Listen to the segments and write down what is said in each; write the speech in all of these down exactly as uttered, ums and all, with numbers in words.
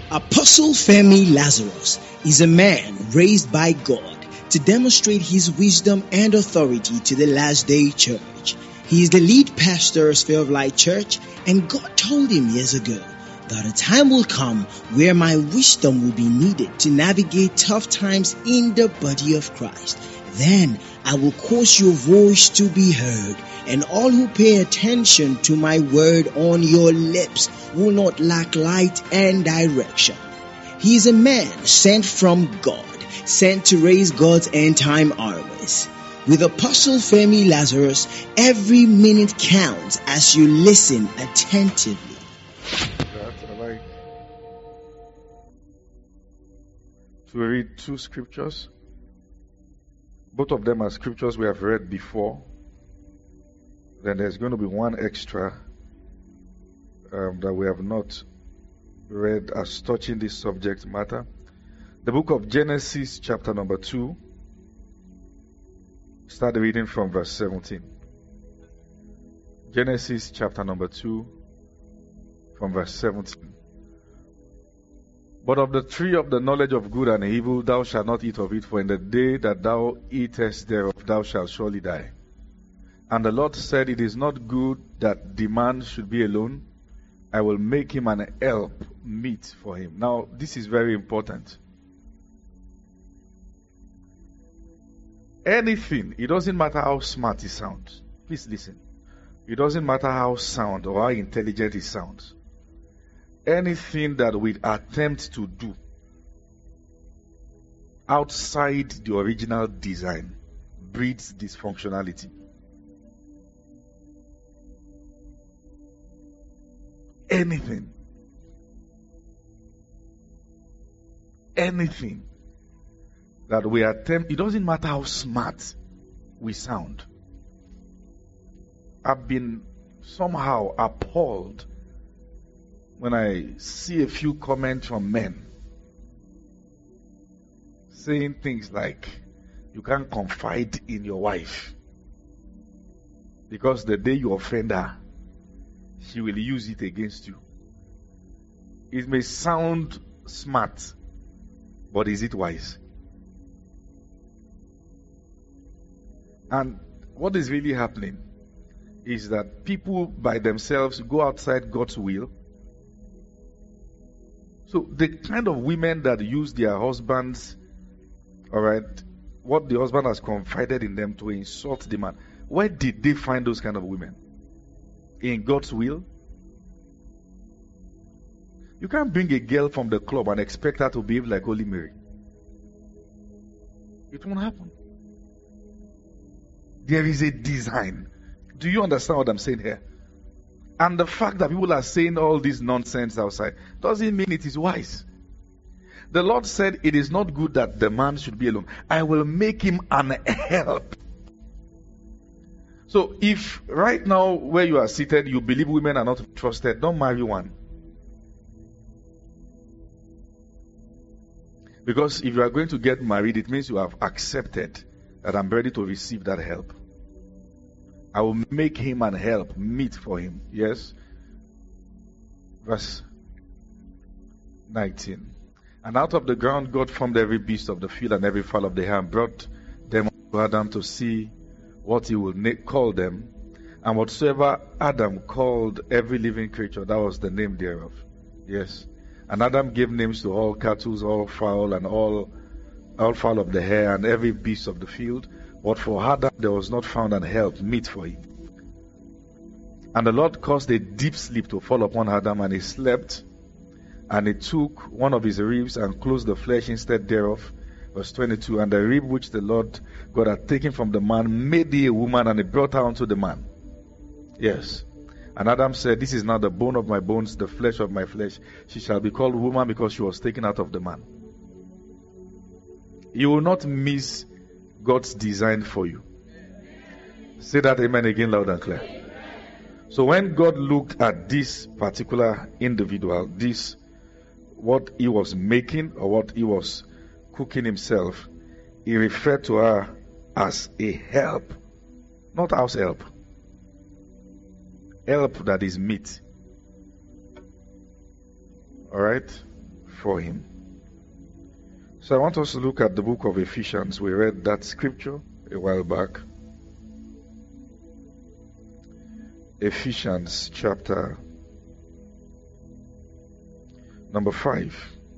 Apostle Femi Lazarus is a man raised by God to demonstrate his wisdom and authority to the last day church. He is the lead pastor of Sphere of Light Church, and God told him years ago that a time will come where my wisdom will be needed to navigate tough times in the body of Christ. Then I will cause your voice to be heard, and all who pay attention to my word on your lips will not lack light and direction. He is a man sent from God, sent to raise God's end-time armies. With Apostle Femi Lazarus, every minute counts as you listen attentively. I'd like to read two scriptures. Both of them are scriptures we have read before. Then there's going to be one extra um, that we have not read as touching this subject matter. The book of Genesis, chapter number two. Start reading from verse seventeen. Genesis, chapter number two, from verse seventeen. But of the tree of the knowledge of good and evil thou shalt not eat of it, for in the day that thou eatest thereof thou shalt surely die. And the Lord said, it is not good that the man should be alone. I will make him an help meet for him. Now, this is very important. Anything, it doesn't matter how smart it sounds. Please listen. It doesn't matter how sound or how intelligent it sounds. Anything that we attempt to do outside the original design breeds dysfunctionality. Anything. Anything that we attempt, it doesn't matter how smart we sound. I've been somehow appalled when I see a few comments from men saying things like, you can't confide in your wife because the day you offend her, she will use it against you. It may sound smart, but is it wise? And what is really happening is that people by themselves go outside God's will. So the kind of women that use their husbands, all right, what the husband has confided in them to insult the man, where did they find those kind of women? In God's will? You can't bring a girl from the club and expect her to behave like Holy Mary. It won't happen. There is a design. Do you understand what I'm saying here? And the fact that people are saying all this nonsense outside doesn't mean it is wise. The Lord said, it is not good that the man should be alone. I will make him an help. So if right now where you are seated, you believe women are not trusted, don't marry one. Because if you are going to get married, it means you have accepted that I'm ready to receive that help. I will make him an help meet for him. Yes? Verse nineteen. And out of the ground God formed every beast of the field and every fowl of the air and brought them to Adam to see what he would na- call them. And whatsoever Adam called every living creature, that was the name thereof. Yes. And Adam gave names to all cattle, all fowl, and all, all fowl of the air, and every beast of the field. But for Adam there was not found an help meet for him. And the Lord caused a deep sleep to fall upon Adam, and he slept. And he took one of his ribs and closed the flesh instead thereof. Verse twenty-two. And the rib which the Lord God had taken from the man made he a woman, and he brought her unto the man. Yes. And Adam said, this is now the bone of my bones, the flesh of my flesh. She shall be called woman because she was taken out of the man. You will not miss God's design for you. Say that amen again loud and clear. So when God looked at this particular individual, this, what he was making or what he was cooking himself, he referred to her as a help, not house help. Help that is meat. Alright? before him. So I want us to look at the book of Ephesians. We read that scripture a while back. Ephesians chapter number five.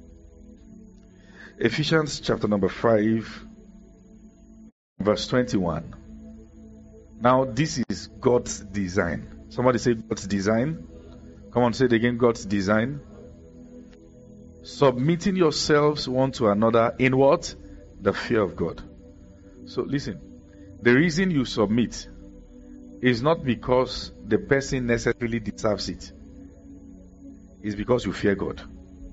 Ephesians chapter number five, verse twenty-one. Now this is God's design. Somebody say God's design. Come on, say it again, God's design. Submitting yourselves one to another in what? The fear of God. So listen, the reason you submit is not because the person necessarily deserves it. It's because you fear God.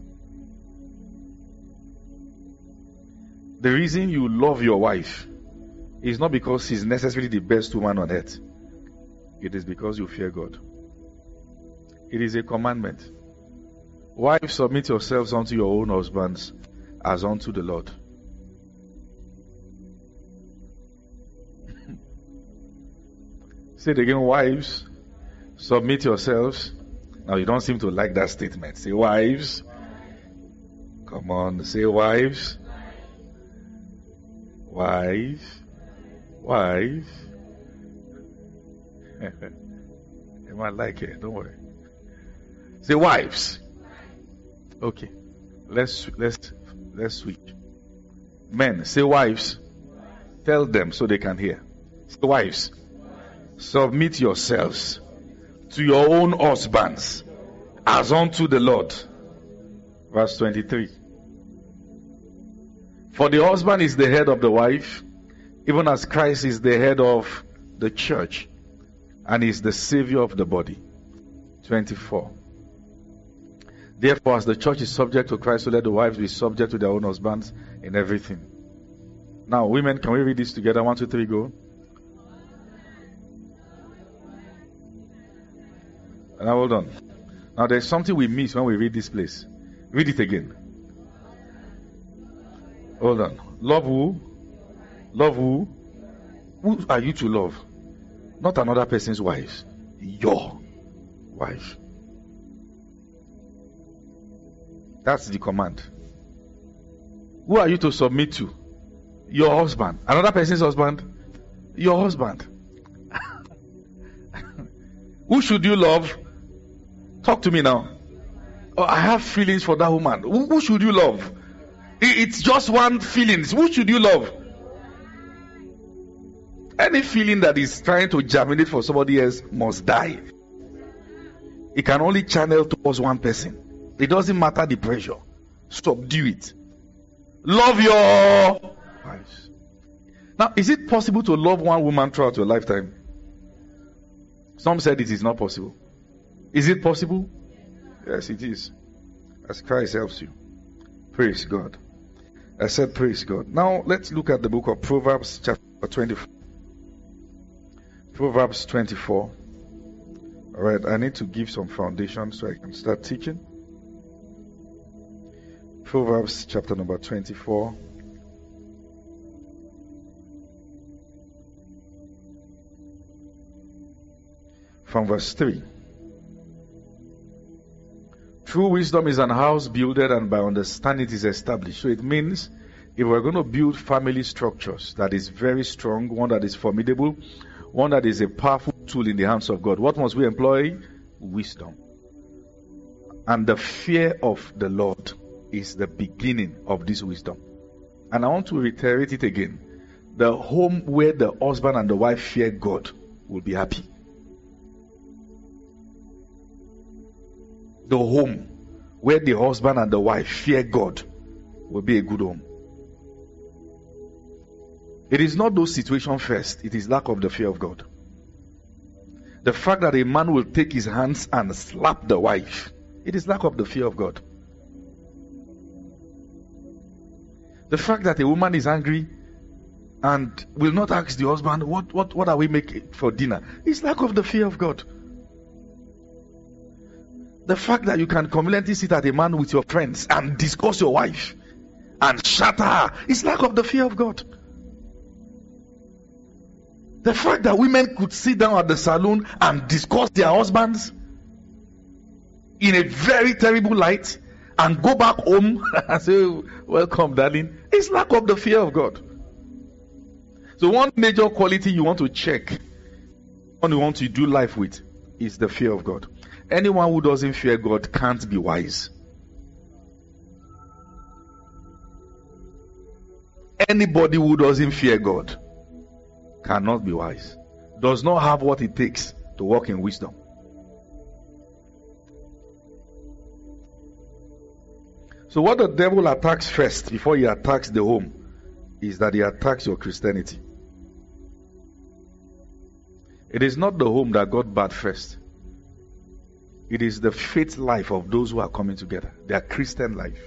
The reason you love your wife is not because she's necessarily the best woman on earth. It is because you fear God. It is a commandment. Wives, submit yourselves unto your own husbands as unto the Lord. Say it again, wives, submit yourselves. Now you don't seem to like that statement. Say wives. Come on, say wives. Wives. Wives. You might like it, don't worry. Say wives. Okay. Let's let's let's switch. Men, say wives. Tell them so they can hear. Say wives. Submit yourselves to your own husbands as unto the Lord. Verse twenty-three. For the husband is the head of the wife, even as Christ is the head of the church and is the savior of the body. twenty-four. Therefore, as the church is subject to Christ, so let the wives be subject to their own husbands in everything. Now, women, can we read this together? One, two, three, go. Now, hold on. Now, there's something we miss when we read this place. Read it again. Hold on. Love who? Love who? Who are you to love? Not another person's wife. Your wife. That's the command. Who are you to submit to? Your husband. Another person's husband? Your husband. Who should you love? Talk to me now. Oh, I have feelings for that woman. Who, who should you love? It's just one feeling. Who should you love? Any feeling that is trying to germinate for somebody else must die. It can only channel towards one person. It doesn't matter the pressure. Subdue it. Love your wives. Now, is it possible to love one woman throughout your lifetime? Some said it is not possible. Is it possible? Yes, it is. As Christ helps you. Praise God. I said praise God. Now, let's look at the book of Proverbs chapter twenty-four. Proverbs twenty-four. All right, I need to give some foundation so I can start teaching. Proverbs chapter number twenty-four. From verse three. True wisdom is an house builded, and by understanding it is established. So it means if we're going to build family structures that is very strong, one that is formidable, one that is a powerful tool in the hands of God, what must we employ? Wisdom. And the fear of the Lord is the beginning of this wisdom. And I want to reiterate it again. The home where the husband and the wife fear God will be happy. The home where the husband and the wife fear God will be a good home. It is not those situations first. It is lack of the fear of God. The fact that a man will take his hands and slap the wife, it is lack of the fear of God. The fact that a woman is angry and will not ask the husband, what, what, what are we making for dinner? It's lack of the fear of God. The fact that you can conveniently sit at a man with your friends and discuss your wife and shatter her is lack of the fear of God. The fact that women could sit down at the saloon and discuss their husbands in a very terrible light and go back home and say, welcome, darling, it's lack of the fear of God. So one major quality you want to check, one you want to do life with, is the fear of God. Anyone who doesn't fear God can't be wise. Anybody who doesn't fear God cannot be wise. Does not have what it takes to walk in wisdom. So what the devil attacks first before he attacks the home is that he attacks your Christianity. It is not the home that got bad first. It is the faith life of those who are coming together. Their Christian life.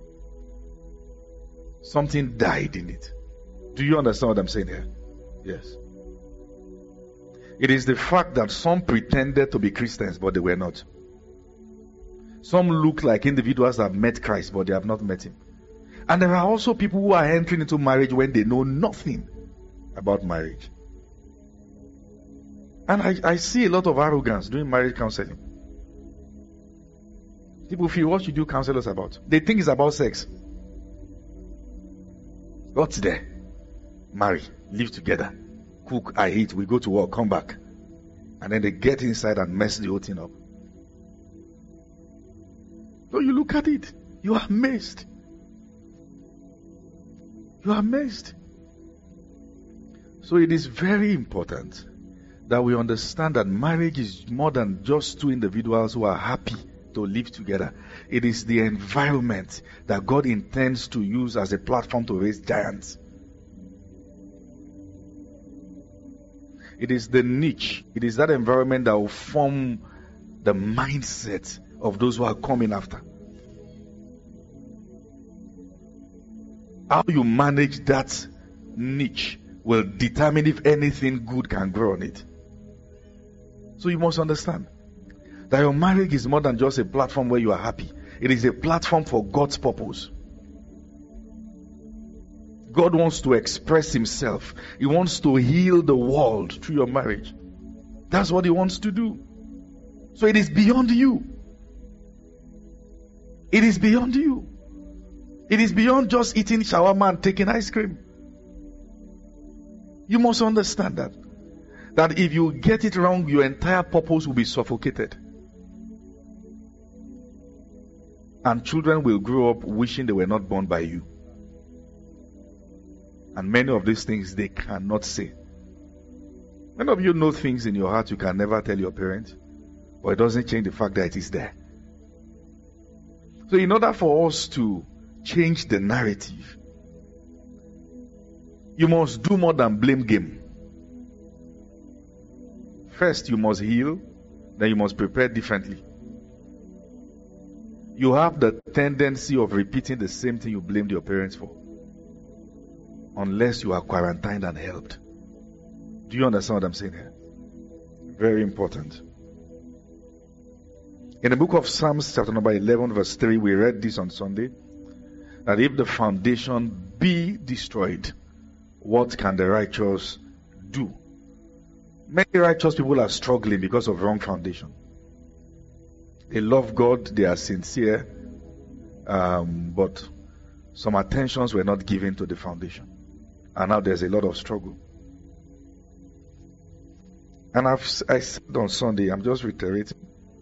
Something died in it. Do you understand what I'm saying here? Yes. It is the fact that some pretended to be Christians, but they were not. Some look like individuals that have met Christ, but they have not met Him. And there are also people who are entering into marriage when they know nothing about marriage. And I, I see a lot of arrogance doing marriage counseling. People feel, what should you counsel us about? They think it's about sex. What's there? Marry, live together, cook, I eat, we go to work, come back. And then they get inside and mess the whole thing up. So you look at it, you are amazed. You are amazed. So it is very important that we understand that marriage is more than just two individuals who are happy to live together. It is the environment that God intends to use as a platform to raise giants. It is the niche. It is that environment that will form the mindset of those who are coming after. How you manage that niche will determine if anything good can grow on it. So you must understand that your marriage is more than just a platform where you are happy. It is a platform for God's purpose. God wants to express Himself. He wants to heal the world through your marriage. That's what He wants to do. So it is beyond you. It is beyond you. It is beyond just eating shawarma and taking ice cream. You must understand that. That if you get it wrong, your entire purpose will be suffocated. And children will grow up wishing they were not born by you. And many of these things they cannot say. Many of you know things in your heart you can never tell your parents, but it doesn't change the fact that it is there. So in order for us to change the narrative, you must do more than blame game. First, you must heal, then you must prepare differently. You have the tendency of repeating the same thing you blamed your parents for, unless you are quarantined and helped. Do you understand what I'm saying here? Very important. In the book of Psalms, chapter number eleven, verse three, we read this on Sunday, that if the foundation be destroyed, what can the righteous do? Many righteous people are struggling because of wrong foundation. They love God, they are sincere, um, but some attentions were not given to the foundation. And now there's a lot of struggle. And I've, I said on Sunday, I'm just reiterating,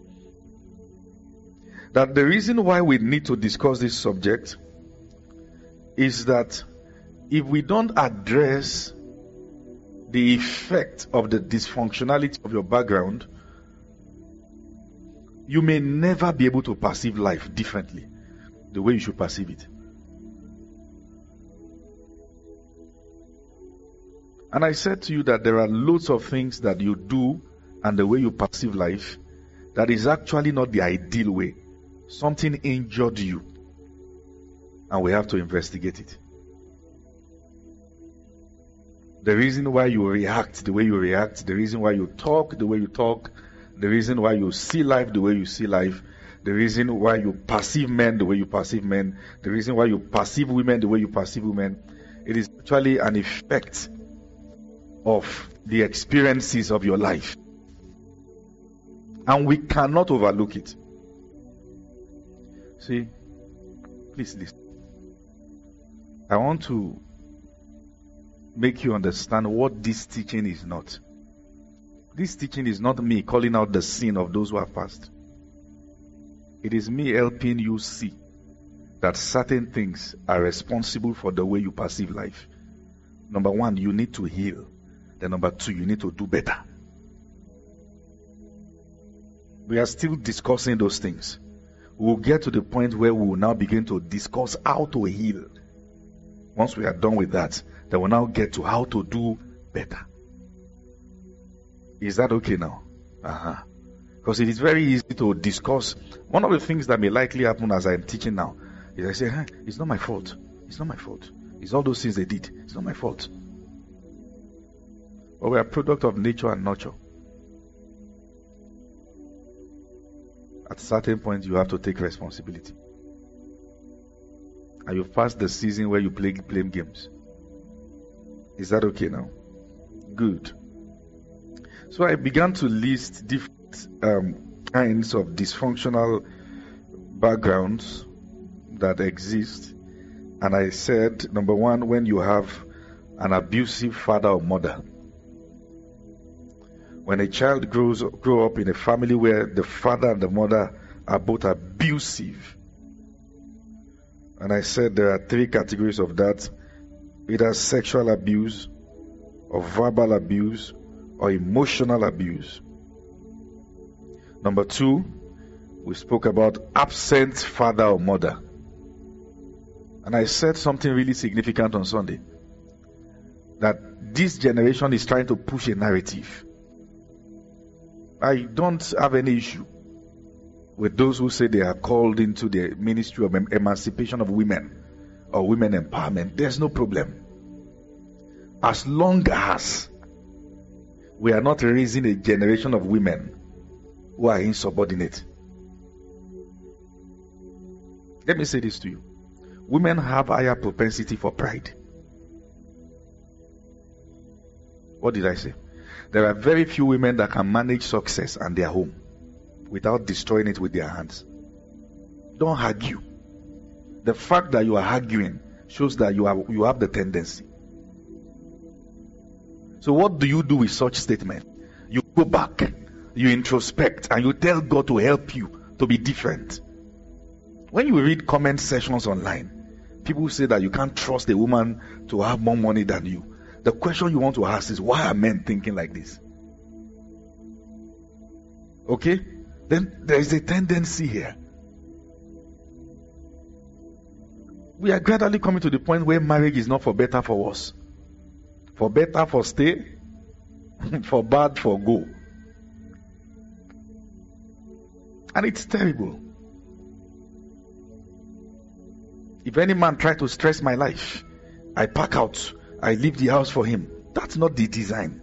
that the reason why we need to discuss this subject is that if we don't address the effect of the dysfunctionality of your background, you may never be able to perceive life differently, the way you should perceive it. And I said to you that there are loads of things that you do and the way you perceive life that is actually not the ideal way. Something injured you, and we have to investigate it. The reason why you react the way you react, the reason why you talk the way you talk, the reason why you see life the way you see life, the reason why you perceive men the way you perceive men, the reason why you perceive women the way you perceive women, it is actually an effect of the experiences of your life. And we cannot overlook it. See, Please listen. I want to make you understand what this teaching is not. This teaching is not me calling out the sin of those who are fast. It is me helping you see that certain things are responsible for the way you perceive life. Number one, you need to heal. Then number two, you need to do better. We are still discussing those things. We'll get to the point where we will now begin to discuss how to heal. Once we are done with that, then we'll now get to how to do better. Is that okay now? Uh-huh. Because it is very easy to discuss. One of the things that may likely happen as I'm teaching now is I say, hey, it's not my fault. It's not my fault. It's all those things they did. It's not my fault. But we are a product of nature and nurture. At a certain point, you have to take responsibility. And you've passed the season where you play blame games. Is that okay now? Good. So I began to list different um, kinds of dysfunctional backgrounds that exist. And I said, number one, when you have an abusive father or mother. When a child grows grow up in a family where the father and the mother are both abusive. And I said there are three categories of that. Either sexual abuse, or verbal abuse, or emotional abuse. Number two, we spoke about absent father or mother. And I said something really significant on Sunday. That this generation is trying to push a narrative. I don't have any issue with those who say they are called into the ministry of emancipation of women or women empowerment. There's no problem. As long as we are not raising a generation of women who are insubordinate. Let me say this to you. Women have higher propensity for pride. What did I say? There are very few women that can manage success and their home without destroying it with their hands. Don't argue. The fact that you are arguing shows that you are you have the tendency. So what do you do with such statement? You go back, you introspect, and you tell God to help you to be different. When you read comment sections online, people say that you can't trust a woman to have more money than you. The question you want to ask is, why are men thinking like this? Okay? Then there is a tendency here. We are gradually coming to the point where marriage is not for better, for worse. For better, for stay. For bad, for go. And it's terrible. If any man try to stress my life, I pack out. I leave the house for him. That's not the design.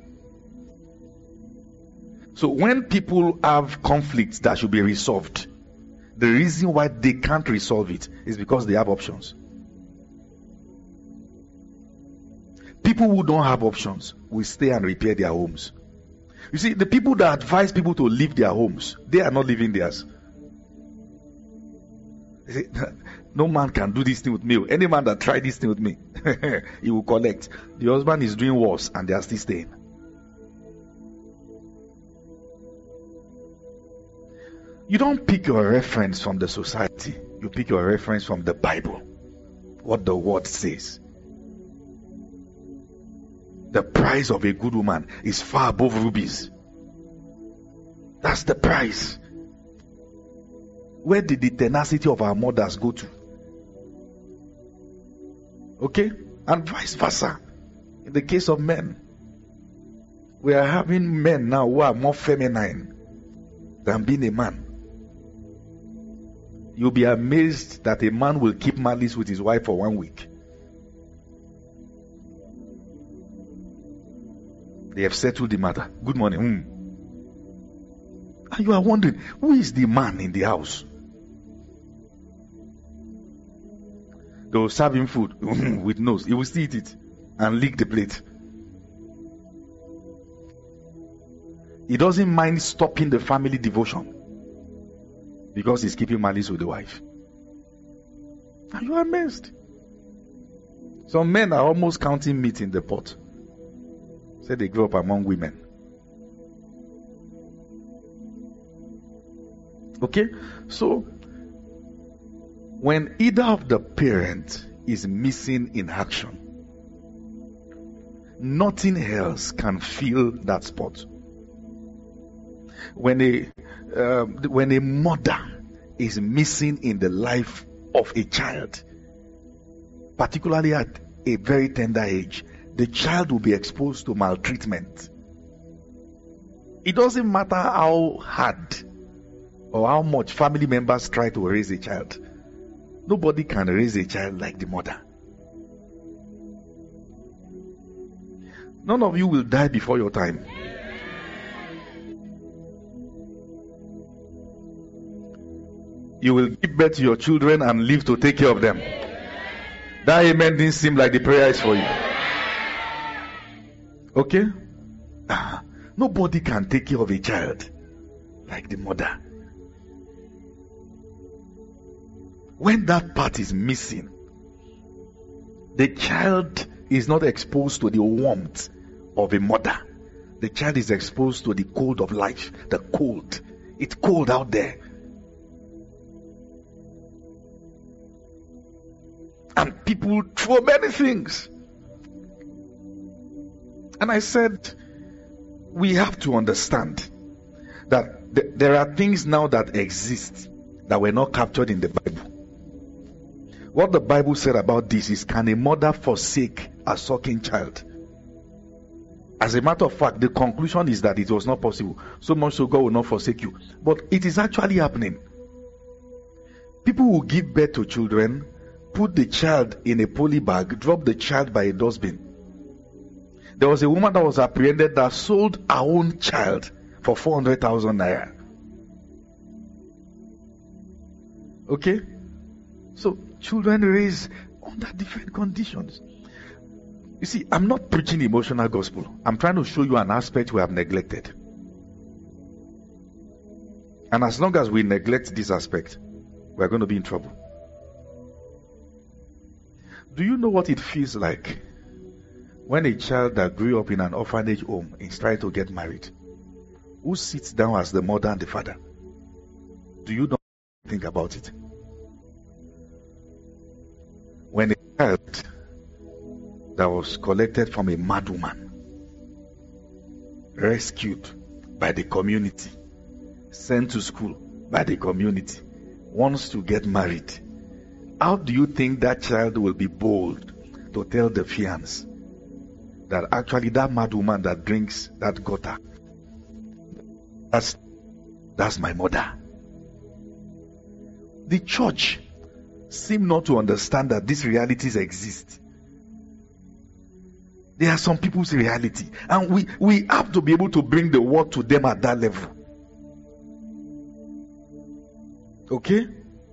So when people have conflicts that should be resolved, the reason why they can't resolve it is because they have options. People who don't have options will stay and repair their homes. You see, the people that advise people to leave their homes, they are not living theirs. They say, no man can do this thing with me. Any man that try this thing with me, he will collect. The husband is doing worse and they are still staying. You don't pick your reference from the society. You pick your reference from the Bible. What the word says. The price of a good woman is far above rubies. That's the price. Where did the tenacity of our mothers go to? Okay? And vice versa. In the case of men, we are having men now who are more feminine than being a man. You'll be amazed that a man will keep malice with his wife for one week. They have settled the matter. Good morning. Mm. And you are wondering, who is the man in the house? They will serve him food with nose. He will still eat it and lick the plate. He doesn't mind stopping the family devotion because he's keeping malice with the wife. And you are amazed. Some men are almost counting meat in the pot. Say they grew up among women. Okay? So, when either of the parent is missing in action, nothing else can fill that spot. When a uh, when a mother is missing in the life of a child, particularly at a very tender age, the child will be exposed to maltreatment. It doesn't matter how hard or how much family members try to raise a child. Nobody can raise a child like the mother. None of you will die before your time. You will give birth to your children and live to take care of them. That amen didn't seem like the prayer is for you. Okay? Ah, nobody can take care of a child like the mother. When that part is missing, the child is not exposed to the warmth of a mother. The child is exposed to the cold of life. The cold. It's cold out there. And people throw many things. And I said, we have to understand that th- there are things now that exist that were not captured in the Bible. What the Bible said about this is, can a mother forsake a sucking child? As a matter of fact, the conclusion is that it was not possible. So much so God will not forsake you. But it is actually happening. People will give birth to children, put the child in a poly bag, drop the child by a dustbin. There was a woman that was apprehended that sold her own child for four hundred thousand naira. Okay? So, children raised under different conditions. You see, I'm not preaching emotional gospel. I'm trying to show you an aspect we have neglected. And as long as we neglect this aspect, we're going to be in trouble. Do you know what it feels like when a child that grew up in an orphanage home is trying to get married? Who sits down as the mother and the father? Do you know think about it? When a child that was collected from a mad woman, rescued by the community, sent to school by the community, wants to get married, how do you think that child will be bold to tell the fiancé that actually that mad woman that drinks that gutter, that's, that's my mother? The church seem not to understand that these realities exist. They are some people's reality, and we, we have to be able to bring the word to them at that level. Okay?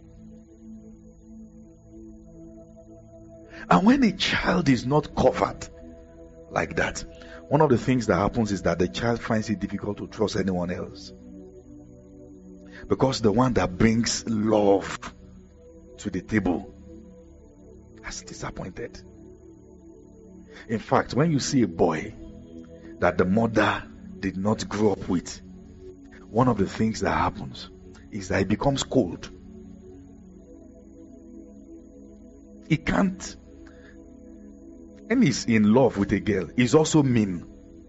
And when a child is not covered like that, one of the things that happens is that the child finds it difficult to trust anyone else. Because the one that brings love to the table has disappointed. In fact, when you see a boy that the mother did not grow up with, one of the things that happens is that he becomes cold. He can't, when he's in love with a girl, he's also mean.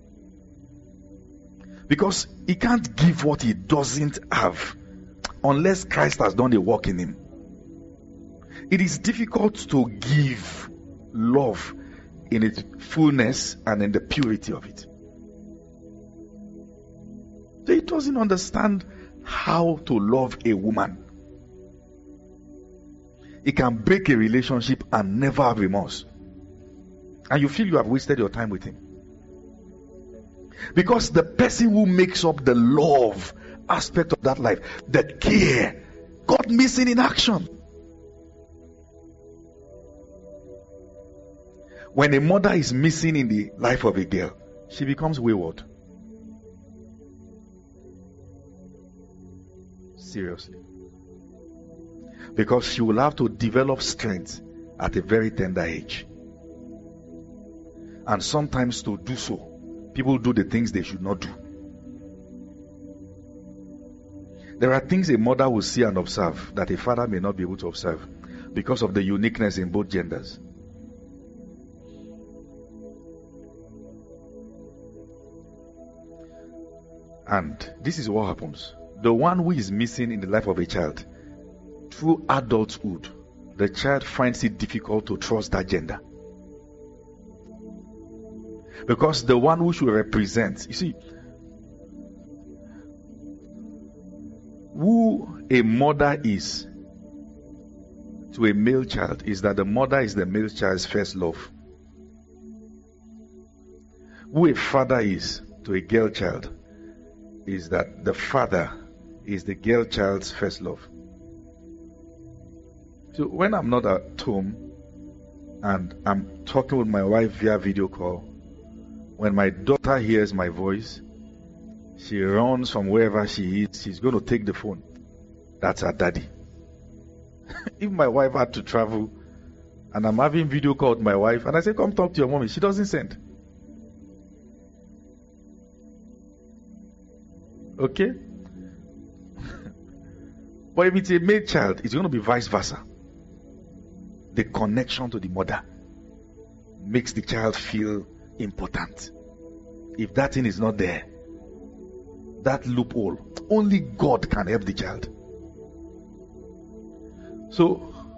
Because he can't give what he doesn't have unless Christ has done the work in him. It is difficult to give love in its fullness and in the purity of it. So he doesn't understand how to love a woman. He can break a relationship and never have remorse. And you feel you have wasted your time with him. Because the person who makes up the love aspect of that life, the care, got missing in action. When a mother is missing in the life of a girl, she becomes wayward. Seriously. Because she will have to develop strength at a very tender age. And sometimes to do so, people do the things they should not do. There are things a mother will see and observe that a father may not be able to observe because of the uniqueness in both genders. And this is what happens. The one who is missing in the life of a child, through adulthood, the child finds it difficult to trust that gender. Because the one who should represent, you see, who a mother is to a male child is that the mother is the male child's first love. Who a father is to a girl child is that the father is the girl child's first love. So when I'm not at home and I'm talking with my wife via video call, when my daughter hears my voice, she runs from wherever she is. She's going to take the phone. That's her daddy. If my wife had to travel and I'm having video call with my wife and I say, come talk to your mommy, she doesn't send. Okay? But if it's a male child, it's going to be vice versa. The connection to the mother makes the child feel important. If that thing is not there, that loophole, only God can help the child. So,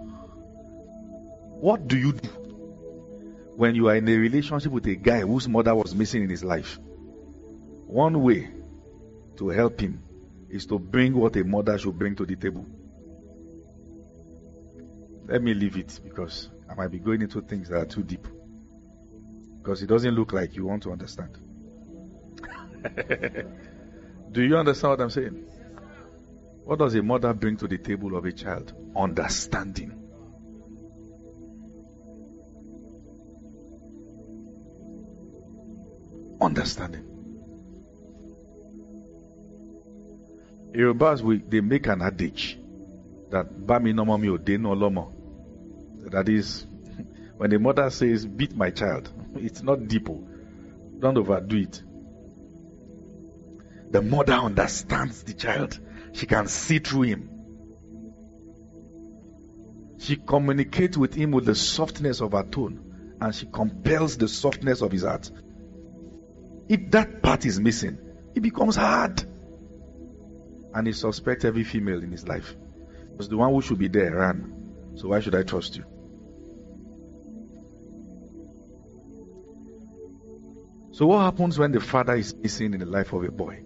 what do you do when you are in a relationship with a guy whose mother was missing in his life? One way to help him is to bring what a mother should bring to the table. Let me leave it because I might be going into things that are too deep. Because it doesn't look like you want to understand. Do you understand what I'm saying? What does a mother bring to the table of a child? Understanding. Understanding. Yorubas, we, they make an adage that Bami no mommy ode no lomo. That is, when the mother says, beat my child, it's not deep. Don't overdo it. The mother understands the child. She can see through him. She communicates with him with the softness of her tone, and she compels the softness of his heart. If that part is missing, it becomes hard. And he suspects every female in his life. Because the one who should be there ran. So why should I trust you? So what happens when the father is missing in the life of a boy?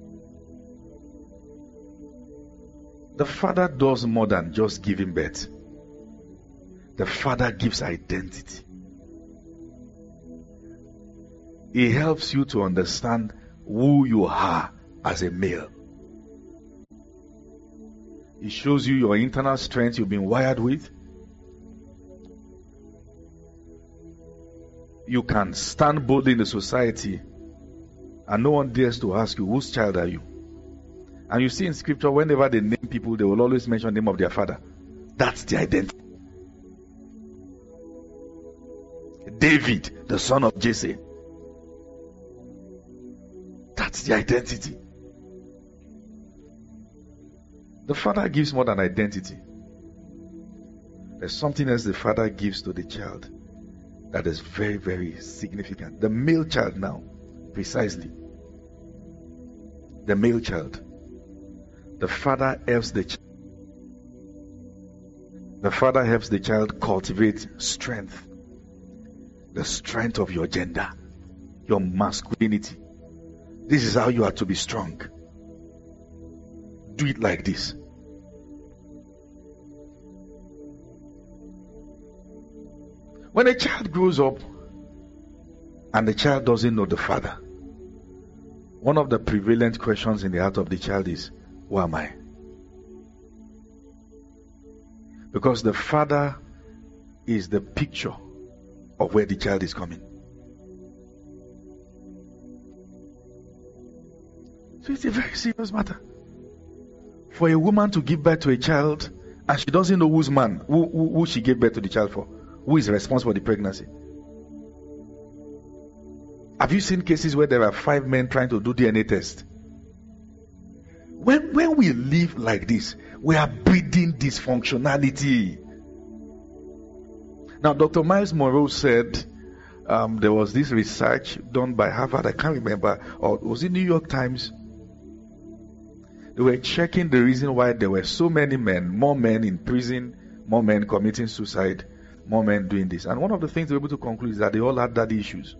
The father does more than just giving birth. The father gives identity. He helps you to understand who you are as a male. He shows you your internal strength you've been wired with. You can stand boldly in the society and no one dares to ask you, whose child are you? And you see in scripture, whenever they name people, they will always mention the name of their father. That's the identity. David, the son of Jesse. That's the identity. The father gives more than identity. There's something else the father gives to the child that is very, very significant. The male child now, precisely. The male child. The father helps the child. The father helps the child cultivate strength. The strength of your gender. Your masculinity. This is how you are to be strong. Do it like this. When a child grows up and the child doesn't know the father, one of the prevalent questions in the heart of the child is, who am I? Because the father is the picture of where the child is coming. So it's a very serious matter. For a woman to give birth to a child And she doesn't know whose man, who, who, who she gave birth to the child for, who is responsible for the pregnancy. Have you seen cases where there are five men trying to do D N A test? When, when we live like this, we are breeding dysfunctionality. Now, Doctor Miles Monroe said um, there was this research done by Harvard, I can't remember, or was it New York Times? They were checking the reason why there were so many men, more men in prison, more men committing suicide, more men doing this. And one of the things they were able to conclude is that they all had daddy issues.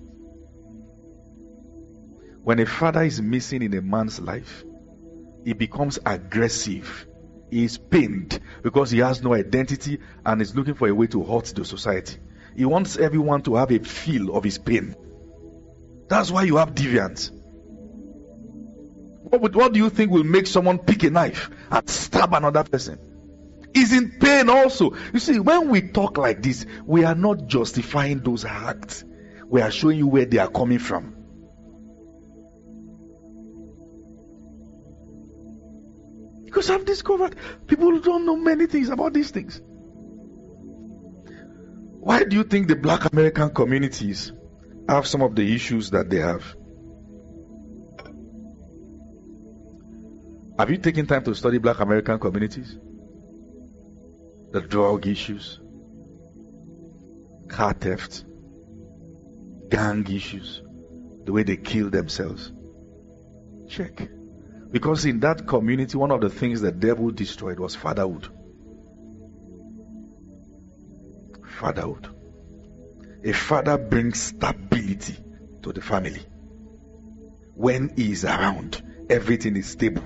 When a father is missing in a man's life, he becomes aggressive. He is pained because he has no identity and is looking for a way to hurt the society. He wants everyone to have a feel of his pain. That's why you have deviants. What, would, what do you think will make someone pick a knife and stab another person? He's in pain also. You see, when we talk like this, we are not justifying those acts. We are showing you where they are coming from. Because I've discovered people don't know many things about these things. Why do you think the Black American communities have some of the issues that they have? Have you taken time to study Black American communities? The drug issues, car theft, gang issues, the way they kill themselves. Check. Because in that community, one of the things the devil destroyed was fatherhood. Fatherhood. A father brings stability to the family. When he is around, everything is stable.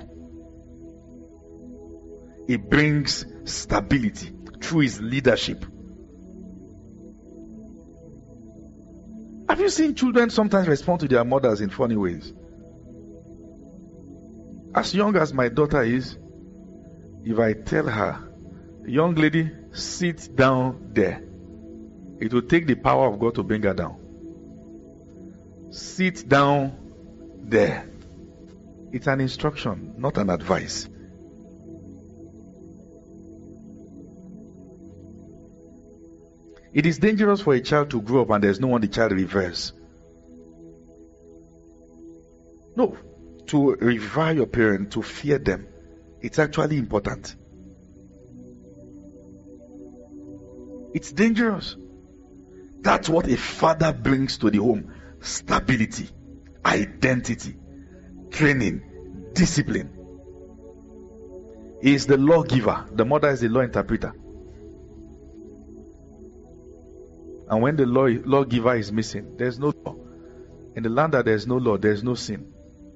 He brings stability through his leadership. Have you seen children sometimes respond to their mothers in funny ways? As young as my daughter is, if I tell her, young lady, sit down there, it will take the power of God to bring her down. Sit down there. It's an instruction, not an advice. It is dangerous for a child to grow up and there's no one the child reveres. No. To revere your parent, to fear them, it's actually important. It's dangerous. That's what a father brings to the home. Stability, identity, training, discipline. He is the lawgiver. The mother is the law interpreter. And when the law, lawgiver is missing, there's no law. In the land that there's no law, there's no sin.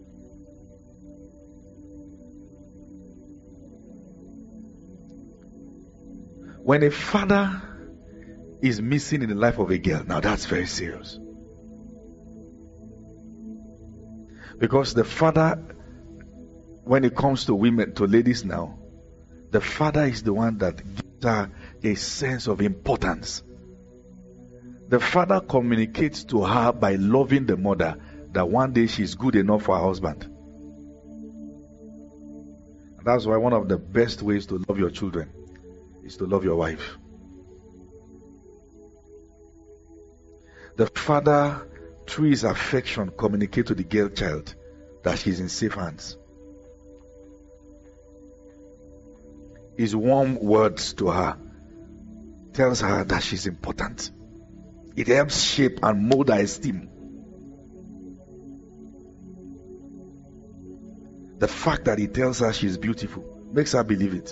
When a father is missing in the life of a girl, now that's very serious. Because the father, when it comes to women, to ladies now, the father is the one that gives her a sense of importance. The father communicates to her by loving the mother that one day she's good enough for her husband. And that's why one of the best ways to love your children is to love your wife. The father, through his affection, communicates to the girl child that she's in safe hands. His warm words to her tells her that she's important. It helps shape and mold her esteem. The fact that he tells her she's beautiful makes her believe it.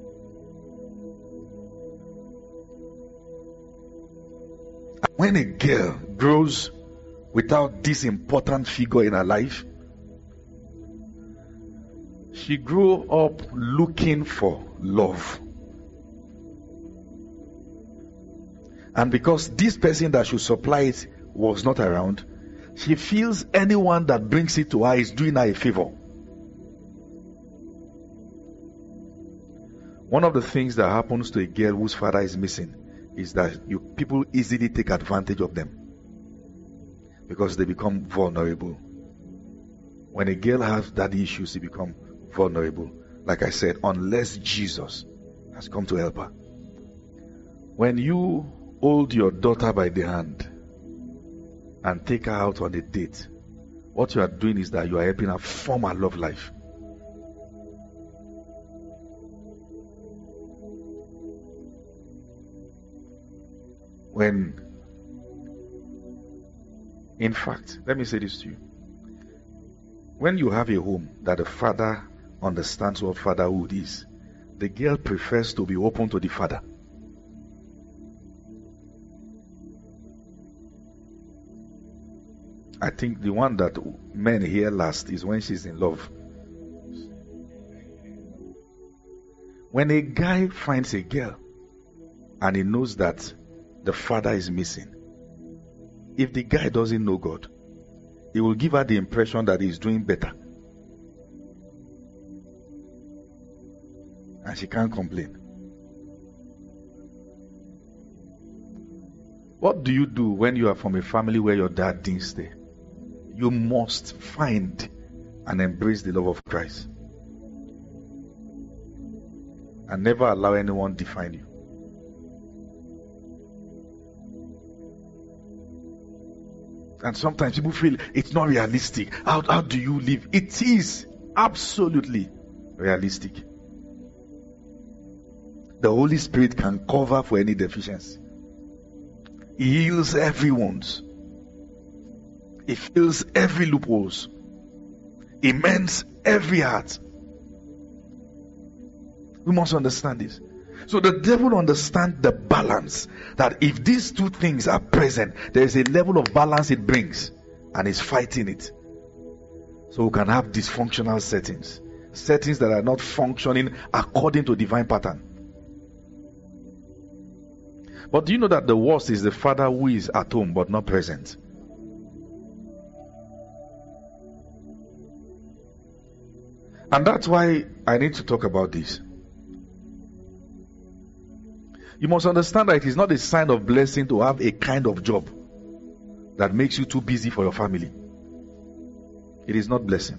When a girl grows without this important figure in her life, she grew up looking for love. And because this person that should supply it was not around, she feels anyone that brings it to her is doing her a favor. One of the things that happens to a girl whose father is missing is that you people easily take advantage of them because they become vulnerable. When a girl has daddy issues, she becomes vulnerable. Like I said, unless Jesus has come to help her. When you hold your daughter by the hand and take her out on a date, what you are doing is that you are helping her form her love life. When, in fact, let me say this to you. When you have a home that the father understands what fatherhood is, the girl prefers to be open to the father. I think the one that men hear last is when she's in love. When a guy finds a girl and he knows that the father is missing, if the guy doesn't know God, he will give her the impression that he's doing better. And she can't complain. What do you do when you are from a family where your dad didn't stay? You must find and embrace the love of Christ. And never allow anyone define you. And sometimes people feel it's not realistic. How, how do you live? It is absolutely realistic. The Holy Spirit can cover for any deficiency. He heals every wound. He fills every loopholes. He mends every heart. We must understand this. So the devil understands the balance, that if these two things are present, there is a level of balance it brings, and is fighting it. So we can have dysfunctional settings, settings that are not functioning according to divine pattern. But do you know that the worst is the father who is at home but not present? And that's why I need to talk about this. You must understand that it is not a sign of blessing to have a kind of job that makes you too busy for your family. It is not blessing.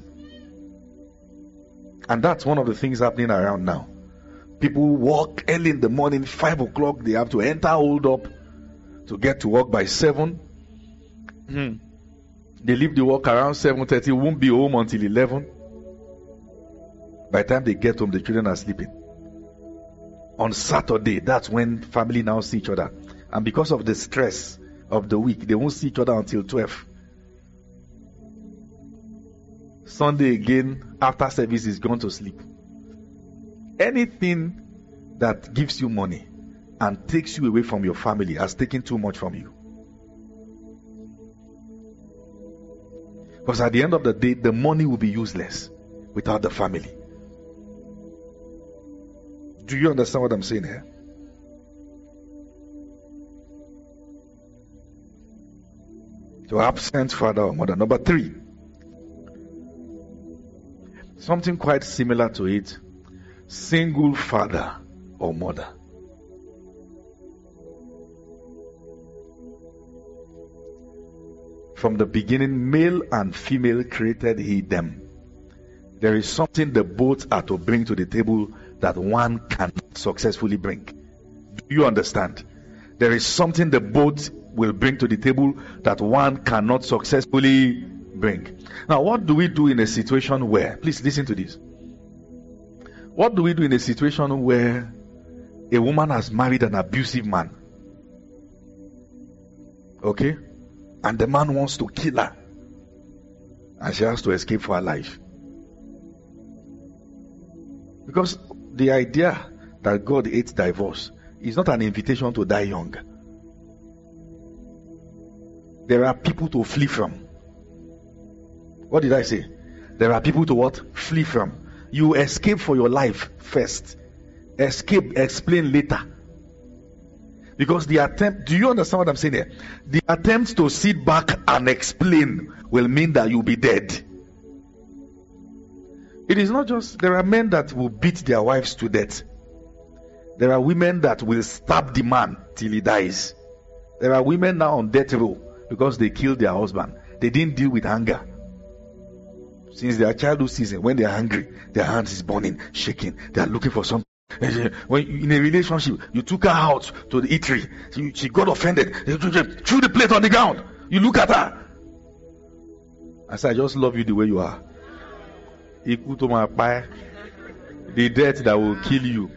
And that's one of the things happening around now. People work early in the morning, five o'clock, they have to enter, hold up to get to work by seven. Hmm. They leave the work around seven thirty, won't be home until eleven. By the time they get home, the children are sleeping. On Saturday, that's when family now see each other. And because of the stress of the week, they won't see each other until twelve. Sunday again, after service, is gone to sleep. Anything that gives you money and takes you away from your family has taken too much from you. Because at the end of the day, the money will be useless without the family. Do you understand what I'm saying here? So absent father or mother. Number three. Something quite similar to it. Single father or mother. From the beginning, male and female created he them. There is something the both are to bring to the table that one can successfully bring. Do you understand? There is something the both will bring to the table that one cannot successfully bring. Now, what do we do in a situation where, please listen to this. What do we do in a situation where a woman has married an abusive man? Okay? And the man wants to kill her. And she has to escape for her life. Because the idea that God hates divorce is not an invitation to die young. There are people to flee from. What did I say? There are people to what? Flee from. You escape for your life first. Escape, explain later. Because the attempt, do you understand what I'm saying here? The attempt to sit back and explain will mean that you'll be dead. It is not just, there are men that will beat their wives to death. There are women that will stab the man till he dies. There are women now on death row because they killed their husband. They didn't deal with anger. Since their childhood season, when they are hungry, their hands is burning, shaking. They are looking for something When you, in a relationship, you took her out to the eatery. She, she got offended. You threw the plate on the ground. You look at her. I said, I just love you the way you are. The death that will kill you.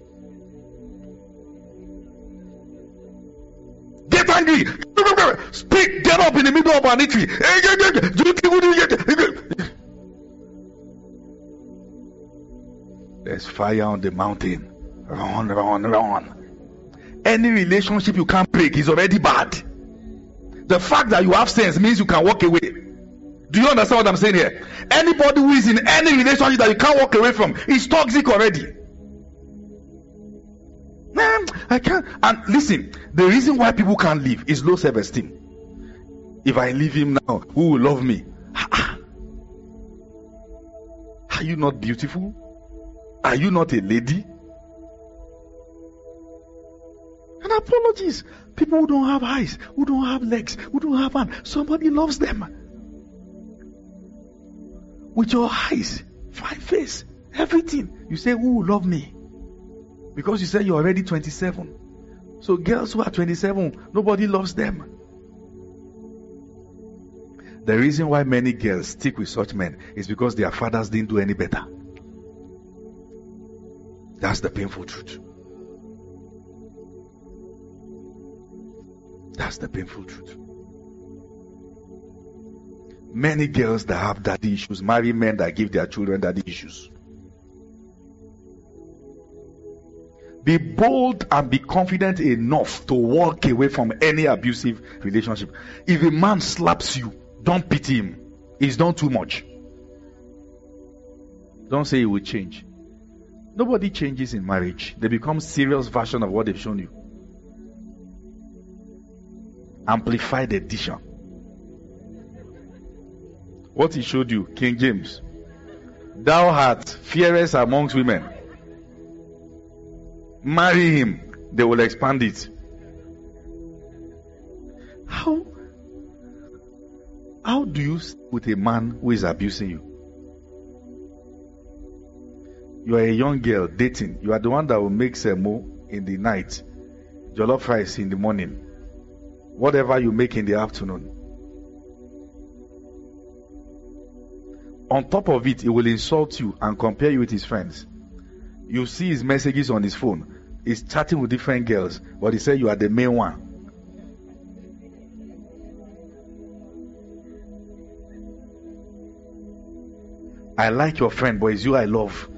Get angry. Speak. Get up in the middle of an eatery. There's fire on the mountain. Run, run, run. Any relationship you can't break is already bad. The fact that you have sense means you can walk away. Do you understand what I'm saying here? Anybody who is in any relationship that you can't walk away from is toxic already. Man, I can't. And listen, the reason why people can't leave is low self-esteem. If I leave him now, who will love me? Are you not beautiful? Are you not a lady? And apologies. People who don't have eyes, who don't have legs, who don't have hands, somebody loves them. With your eyes, fine face, everything. You say, who will love me? Because you said you're already twenty-seven. So girls who are twenty-seven, nobody loves them. The reason why many girls stick with such men is because their fathers didn't do any better. That's the painful truth. That's the painful truth. Many girls that have daddy issues marry men that give their children daddy issues. Be bold and be confident enough to walk away from any abusive relationship. If a man slaps you, don't pity him. He's done too much. Don't say he will change. Nobody changes in marriage. They become serious version of what they've shown you. Amplified edition. What he showed you, King James. Thou art fairest amongst women. Marry him, they will expand it. How? How do you sleep with a man who is abusing you? You are a young girl dating. You are the one that will make semo in the night, jollof rice in the morning, whatever you make in the afternoon. On top of it, he will insult you and compare you with his friends. You see his messages on his phone. He's chatting with different girls, but he said you are the main one. I like your friend, but it's you I love.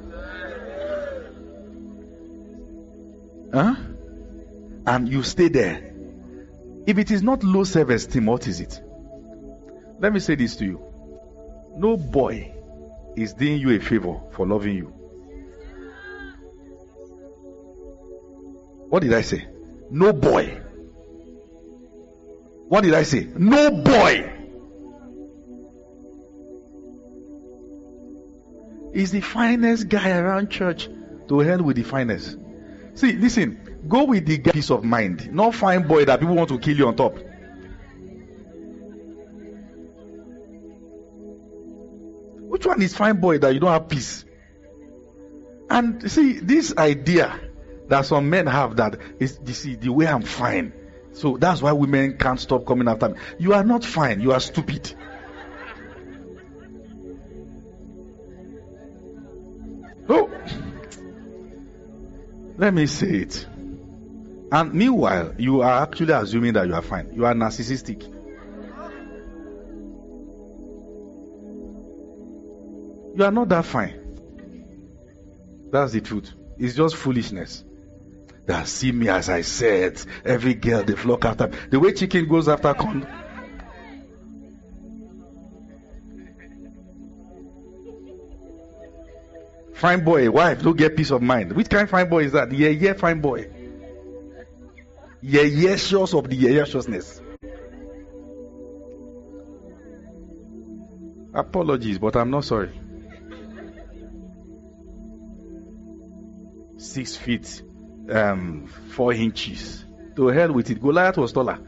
Huh? And you stay there. If it is not low self-esteem, what is it? Let me say this to you. No boy is doing you a favor for loving you. What did I say? No boy. What did I say? No boy is the finest guy around church. To hell with the finest. See, listen, go with the peace of mind. Not fine boy that people want to kill you on top. Which one is fine boy that you don't have peace? And see, this idea that some men have that is, you see, the way I'm fine. So that's why women can't stop coming after me. You are not fine, you are stupid. Oh, let me say it. And meanwhile, you are actually assuming that you are fine. You are narcissistic. You are not that fine. That's the truth. It's just foolishness. That see me as I said, every girl they flock after me. The way chicken goes after corn. Fine boy, wife, don't get peace of mind. Which kind of fine boy is that? Yeah, yeah, fine boy. Yeah, yeah, shows of the yeah, yeah, showsness. Apologies, but I'm not sorry. Six feet, um, four inches. To hell with it. Goliath was taller.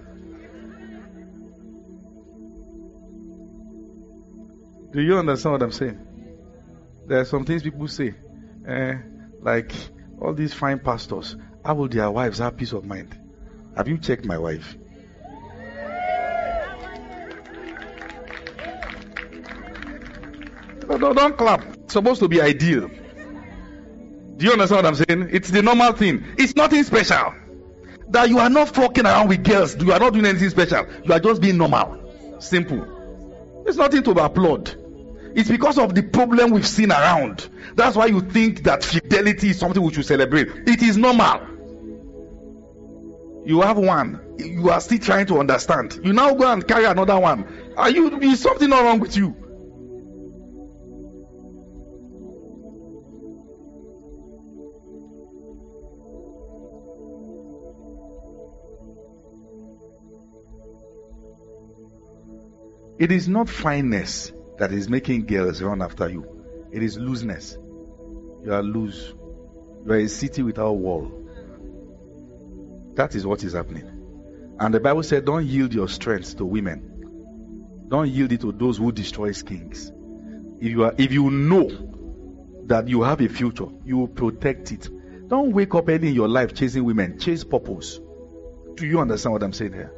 Do you understand what I'm saying? There are some things people say, eh, like, All these fine pastors, how will their wives have peace of mind? Have you checked my wife? No, no, don't clap. It's supposed to be ideal. Do you understand what I'm saying? It's the normal thing. It's nothing special. That you are not fucking around with girls. You are not doing anything special. You are just being normal. Simple. There's nothing to applaud. It's because of the problem we've seen around. That's why you think that fidelity is something we should celebrate. It is normal. You have one. You are still trying to understand. You now go and carry another one. Are you? Is something not wrong with you? It is not fineness that is making girls run after you. It is looseness. You are loose. You are a city without wall. That is what is happening. And the Bible said, don't yield your strength to women. Don't yield it to those who destroy kings. If you are, if you know that you have a future, you will protect it. Don't wake up early in your life chasing women. Chase purpose. Do you understand what I'm saying here?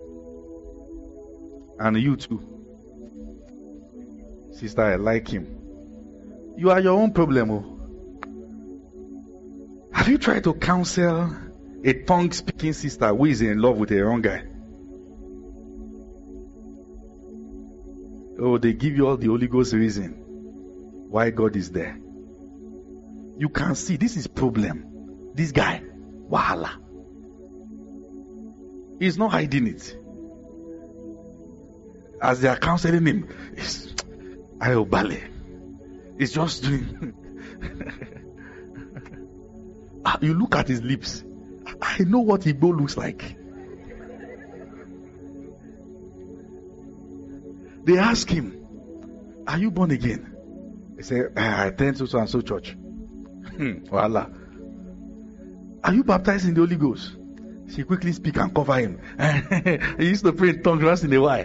And you too. Sister, I like him. You are your own problem. Oh. Have you tried to counsel a tongue-speaking sister who is in love with a wrong guy? Oh, they give you all the Holy Ghost reason why God is there. You can see this is problem. This guy, wahala. He's not hiding it. As they are counseling him, it's Ayobale. He's just doing. You look at his lips. I know what Igbo looks like. They ask him, are you born again? He said, I attend to so and so church. Voila. Are you baptized in the Holy Ghost? She quickly speak and cover him. He used to pray in tongues once in a while.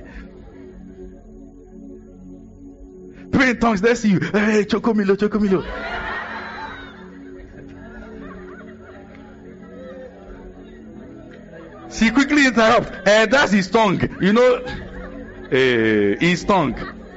Pray in tongues, let's see you. Hey, Chokomilo, Chokomilo. She quickly interrupts. Eh, that's his tongue. You know, eh, his tongue.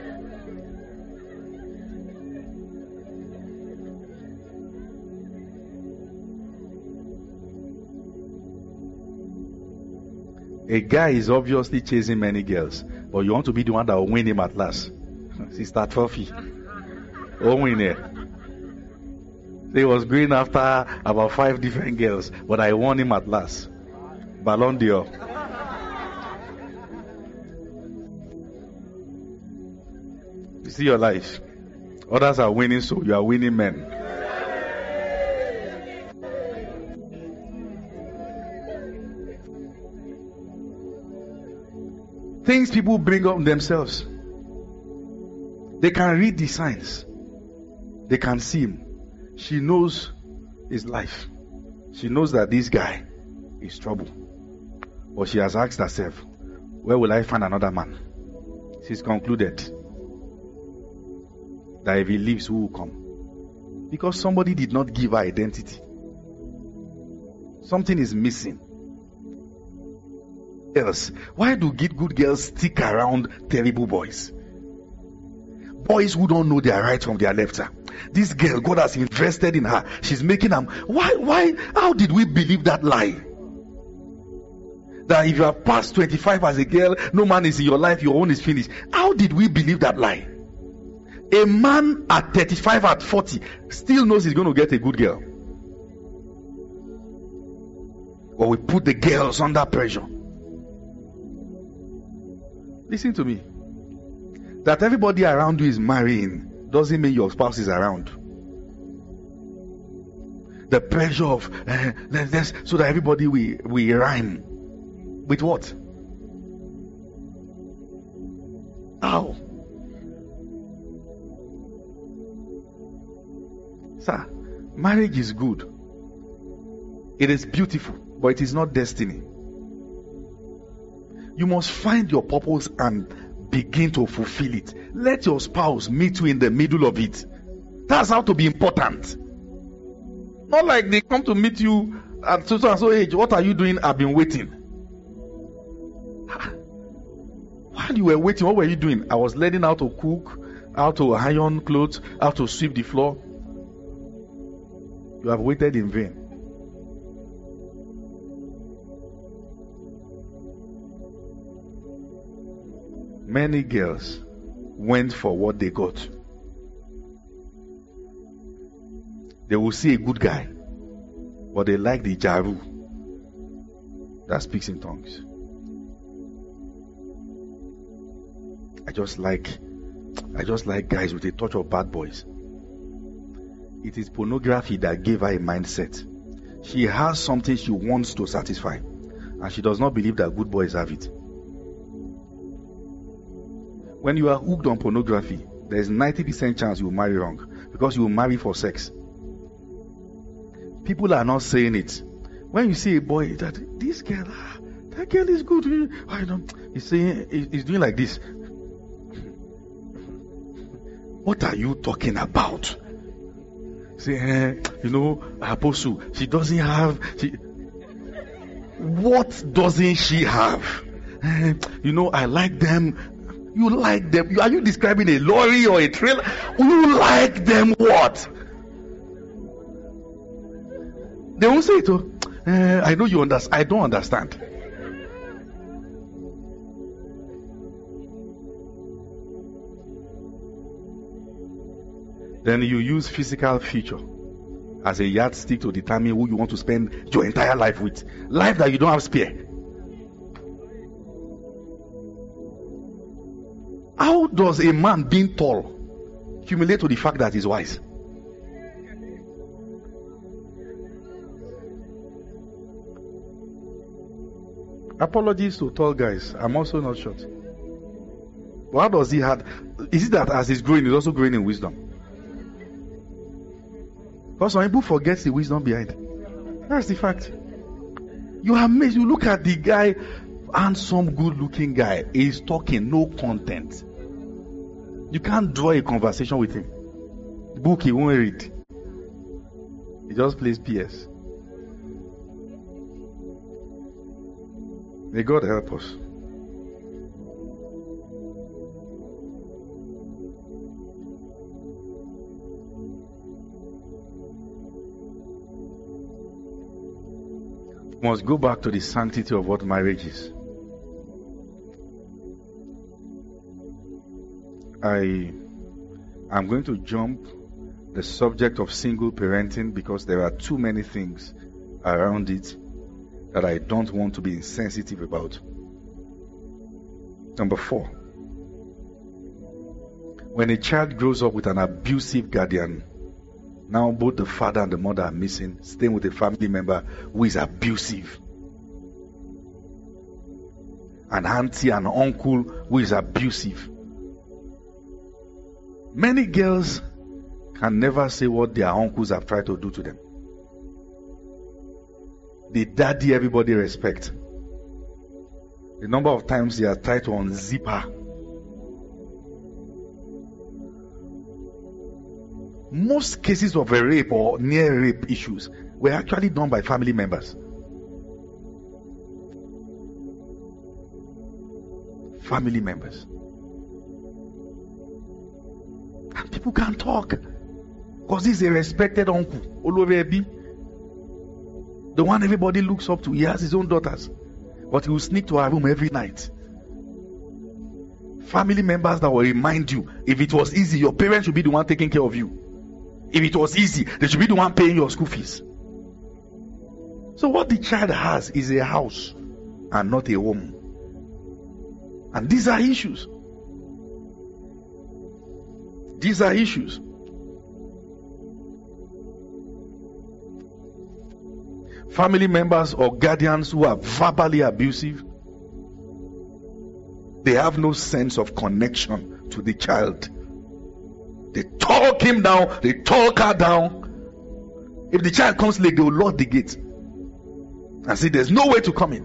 A guy is obviously chasing many girls, but you want to be the one that will win him at last. Sister Trophy. Oh, win it. He was going after about five different girls, but I won him at last. Ballon d'Or. You see your life. Others are winning, so you are winning men. Things people bring up themselves. They can read the signs. They can see him. She knows his life. She knows that this guy is trouble. But she has asked herself, where will I find another man? She's concluded that if he leaves, who will come? Because somebody did not give her identity. Something is missing. Else, why do good girls stick around terrible boys? Boys who don't know their right from their left. This girl, God has invested in her. She's making them. Why? Why? How did we believe that lie? That if you have passed twenty-five as a girl, no man is in your life, your own is finished. How did we believe that lie? A man at thirty-five, at forty, still knows he's going to get a good girl. Or we put the girls under pressure. Listen to me. That everybody around you is marrying doesn't mean your spouse is around. The pressure of uh, let's, let's, so that everybody we we rhyme with what? How? Sir, marriage is good. It is beautiful, but it is not destiny. You must find your purpose and begin to fulfill it. Let your spouse meet you in the middle of it. That's how to be important. Not like they come to meet you at so and so age. What are you doing? I've been waiting. While you were waiting, what were you doing? I was learning how to cook, how to iron clothes, how to sweep the floor. You have waited in vain. Many girls went for what they got. They will see a good guy, but they like the Jaru that speaks in tongues. I just like I just like guys with a touch of bad boys. It is pornography that gave her a mindset. She has something she wants to satisfy, and she does not believe that good boys have it. When you are hooked on pornography, there is ninety percent chance you will marry wrong, because you will marry for sex. People are not saying it. When you see a boy that this girl, ah, that girl is good, I don't. He's saying he's doing like this. What are you talking about? Say, eh, you know, Apostle, she doesn't have. She, what doesn't she have? Eh, you know, I like them. You like them. Are you describing a lorry or a trailer? You like them what? They won't say it. Oh, eh, I know you understand. I don't understand. Then you use physical feature as a yardstick to determine who you want to spend your entire life with. Life that you don't have spare. How does a man being tall accumulate to the fact that he's wise? Apologies to tall guys. I'm also not short. But how does he have? Is it that as he's growing, he's also growing in wisdom? Because some people forget the wisdom behind. That's the fact. You are amazed. You look at the guy, handsome, good-looking guy. He's talking, no content. You can't draw a conversation with him. The book he won't read. He just plays P S. May God help us. We must go back to the sanctity of what marriage is. I am going to jump the subject of single parenting because there are too many things around it that I don't want to be insensitive about. Number four. When a child grows up with an abusive guardian, now both the father and the mother are missing, staying with a family member who is abusive. An auntie and uncle who is abusive. Many girls can never say what their uncles have tried to do to them. The daddy everybody respects. The number of times they have tried to unzip her. Most cases of a rape or near rape issues were actually done by family members. Family members. And people can't talk. Because he's a respected uncle. Olovebi. The one everybody looks up to. He has his own daughters. But he will sneak to her room every night. Family members that will remind you, if it was easy, your parents should be the one taking care of you. If it was easy, they should be the one paying your school fees. So what the child has is a house and not a home. And these are issues. These are issues. Family members or guardians who are verbally abusive, they have no sense of connection to the child. They talk him down, they talk her down. If the child comes late, they will lock the gate and say there's no way to come in.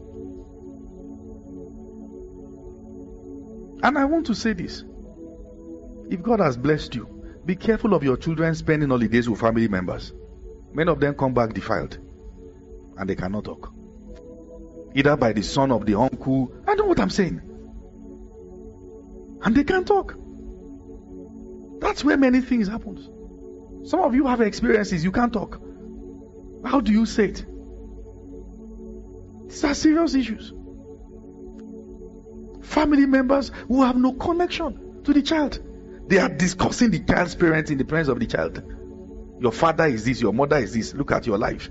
And I want to say this. If God has blessed you, be careful of your children spending holidays with family members. Many of them come back defiled and they cannot talk. Either by the son of the uncle. I know what I'm saying. And they can't talk. That's where many things happen. Some of you have experiences, you can't talk. How do you say it? These are serious issues. Family members who have no connection to the child. They are discussing the child's parents in the presence of the child. Your father is this, your mother is this. Look at your life.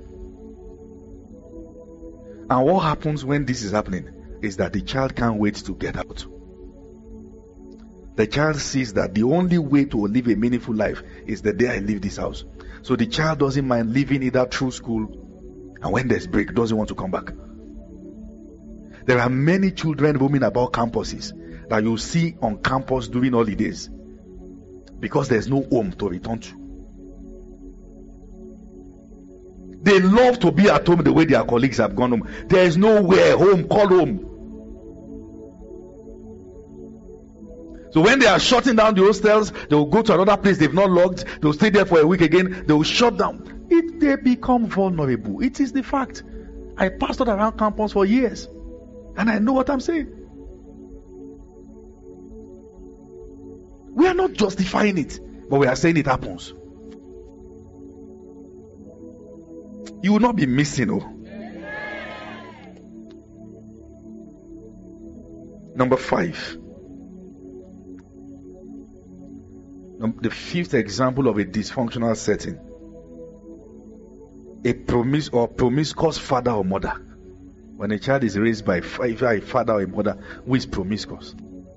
And what happens when this is happening is that the child can't wait to get out. The child sees that the only way to live a meaningful life is the day I leave this house. So the child doesn't mind leaving either through school, and when there's break, doesn't want to come back. There are many children roaming about campuses that you see on campus during holidays because there's no home to return to. They love to be at home the way their colleagues have gone home. There is nowhere home, call home. So when they are shutting down the hostels, they will go to another place they've not logged. They will stay there for a week again. They will shut down. It, they become vulnerable. It is the fact. I pastored around campus for years. And I know what I'm saying. We are not justifying it, but we are saying it happens. You will not be missing. Oh. Number five. The fifth example of a dysfunctional setting. A promise or promiscuous father or mother. When a child is raised by a father or a mother who is promiscuous.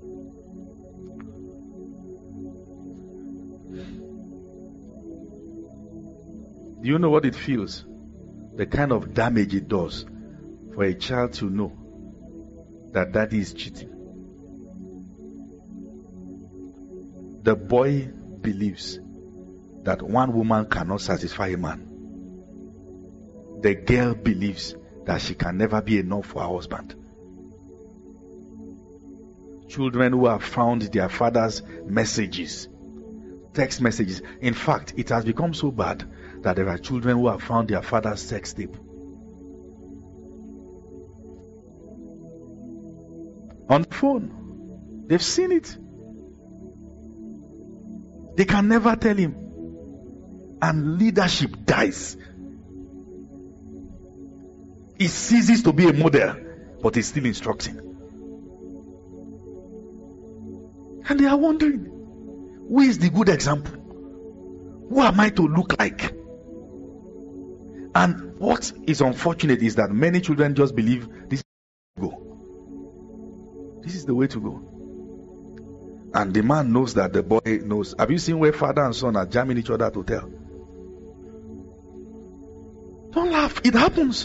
Do you know what it feels? The kind of damage it does for a child to know that daddy is cheating. The boy believes that one woman cannot satisfy a man. The girl believes that she can never be enough for her husband. Children who have found their father's messages, text messages. In fact, it has become so bad that there are children who have found their father's sex tape. On the phone. They've seen it. They can never tell him. And leadership dies. He ceases to be a model, but he's still instructing. And they are wondering, who is the good example? Who am I to look like? And what is unfortunate is that many children just believe this is the way to go. This is the way to go. And the man knows that the boy knows. Have you seen where father and son are jamming each other at hotel? Don't laugh. It happens.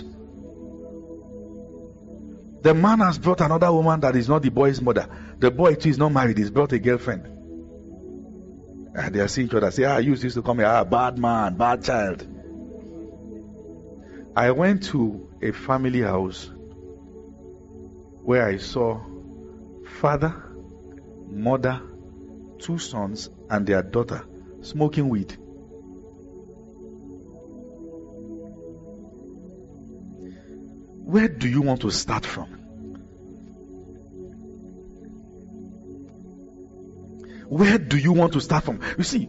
The man has brought another woman that is not the boy's mother. The boy too is not married. He's brought a girlfriend. And they are seeing each other. Say, ah, you used to come here. Ah, bad man, bad child. I went to a family house where I saw father, mother, two sons, and their daughter smoking weed. Where do you want to start from? Where do you want to start from? You see,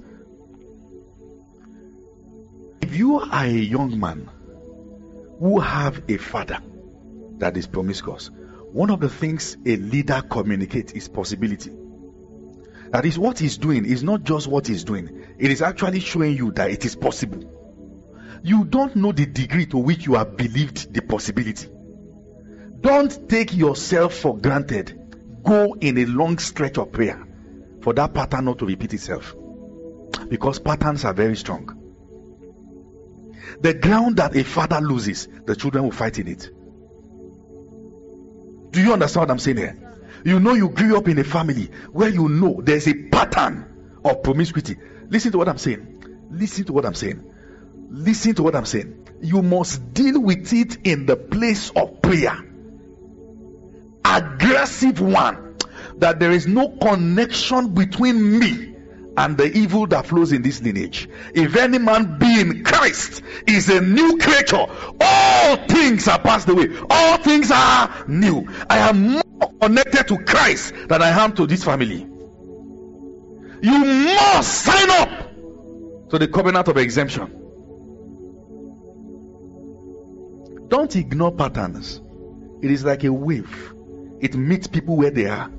if you are a young man who have a father that is promiscuous, one of the things a leader communicates is possibility. That is, what he's doing is not just what he's doing. It is actually showing you that it is possible. You don't know the degree to which you have believed the possibility. Don't take yourself for granted. Go in a long stretch of prayer for that pattern not to repeat itself. Because patterns are very strong. The ground that a father loses, the children will fight in it. Do you understand what I'm saying here? You know you grew up in a family where you know there's a pattern of promiscuity. Listen to what I'm saying. Listen to what I'm saying. Listen to what I'm saying. You must deal with it in the place of prayer. Aggressive one. That there is no connection between me and the evil that flows in this lineage. If any man be in Christ, is a new creature. All things are passed away. All things are new. I am more connected to Christ than I am to this family. You must sign up to the covenant of exemption. Don't ignore patterns. It is like a wave. It meets people where they are.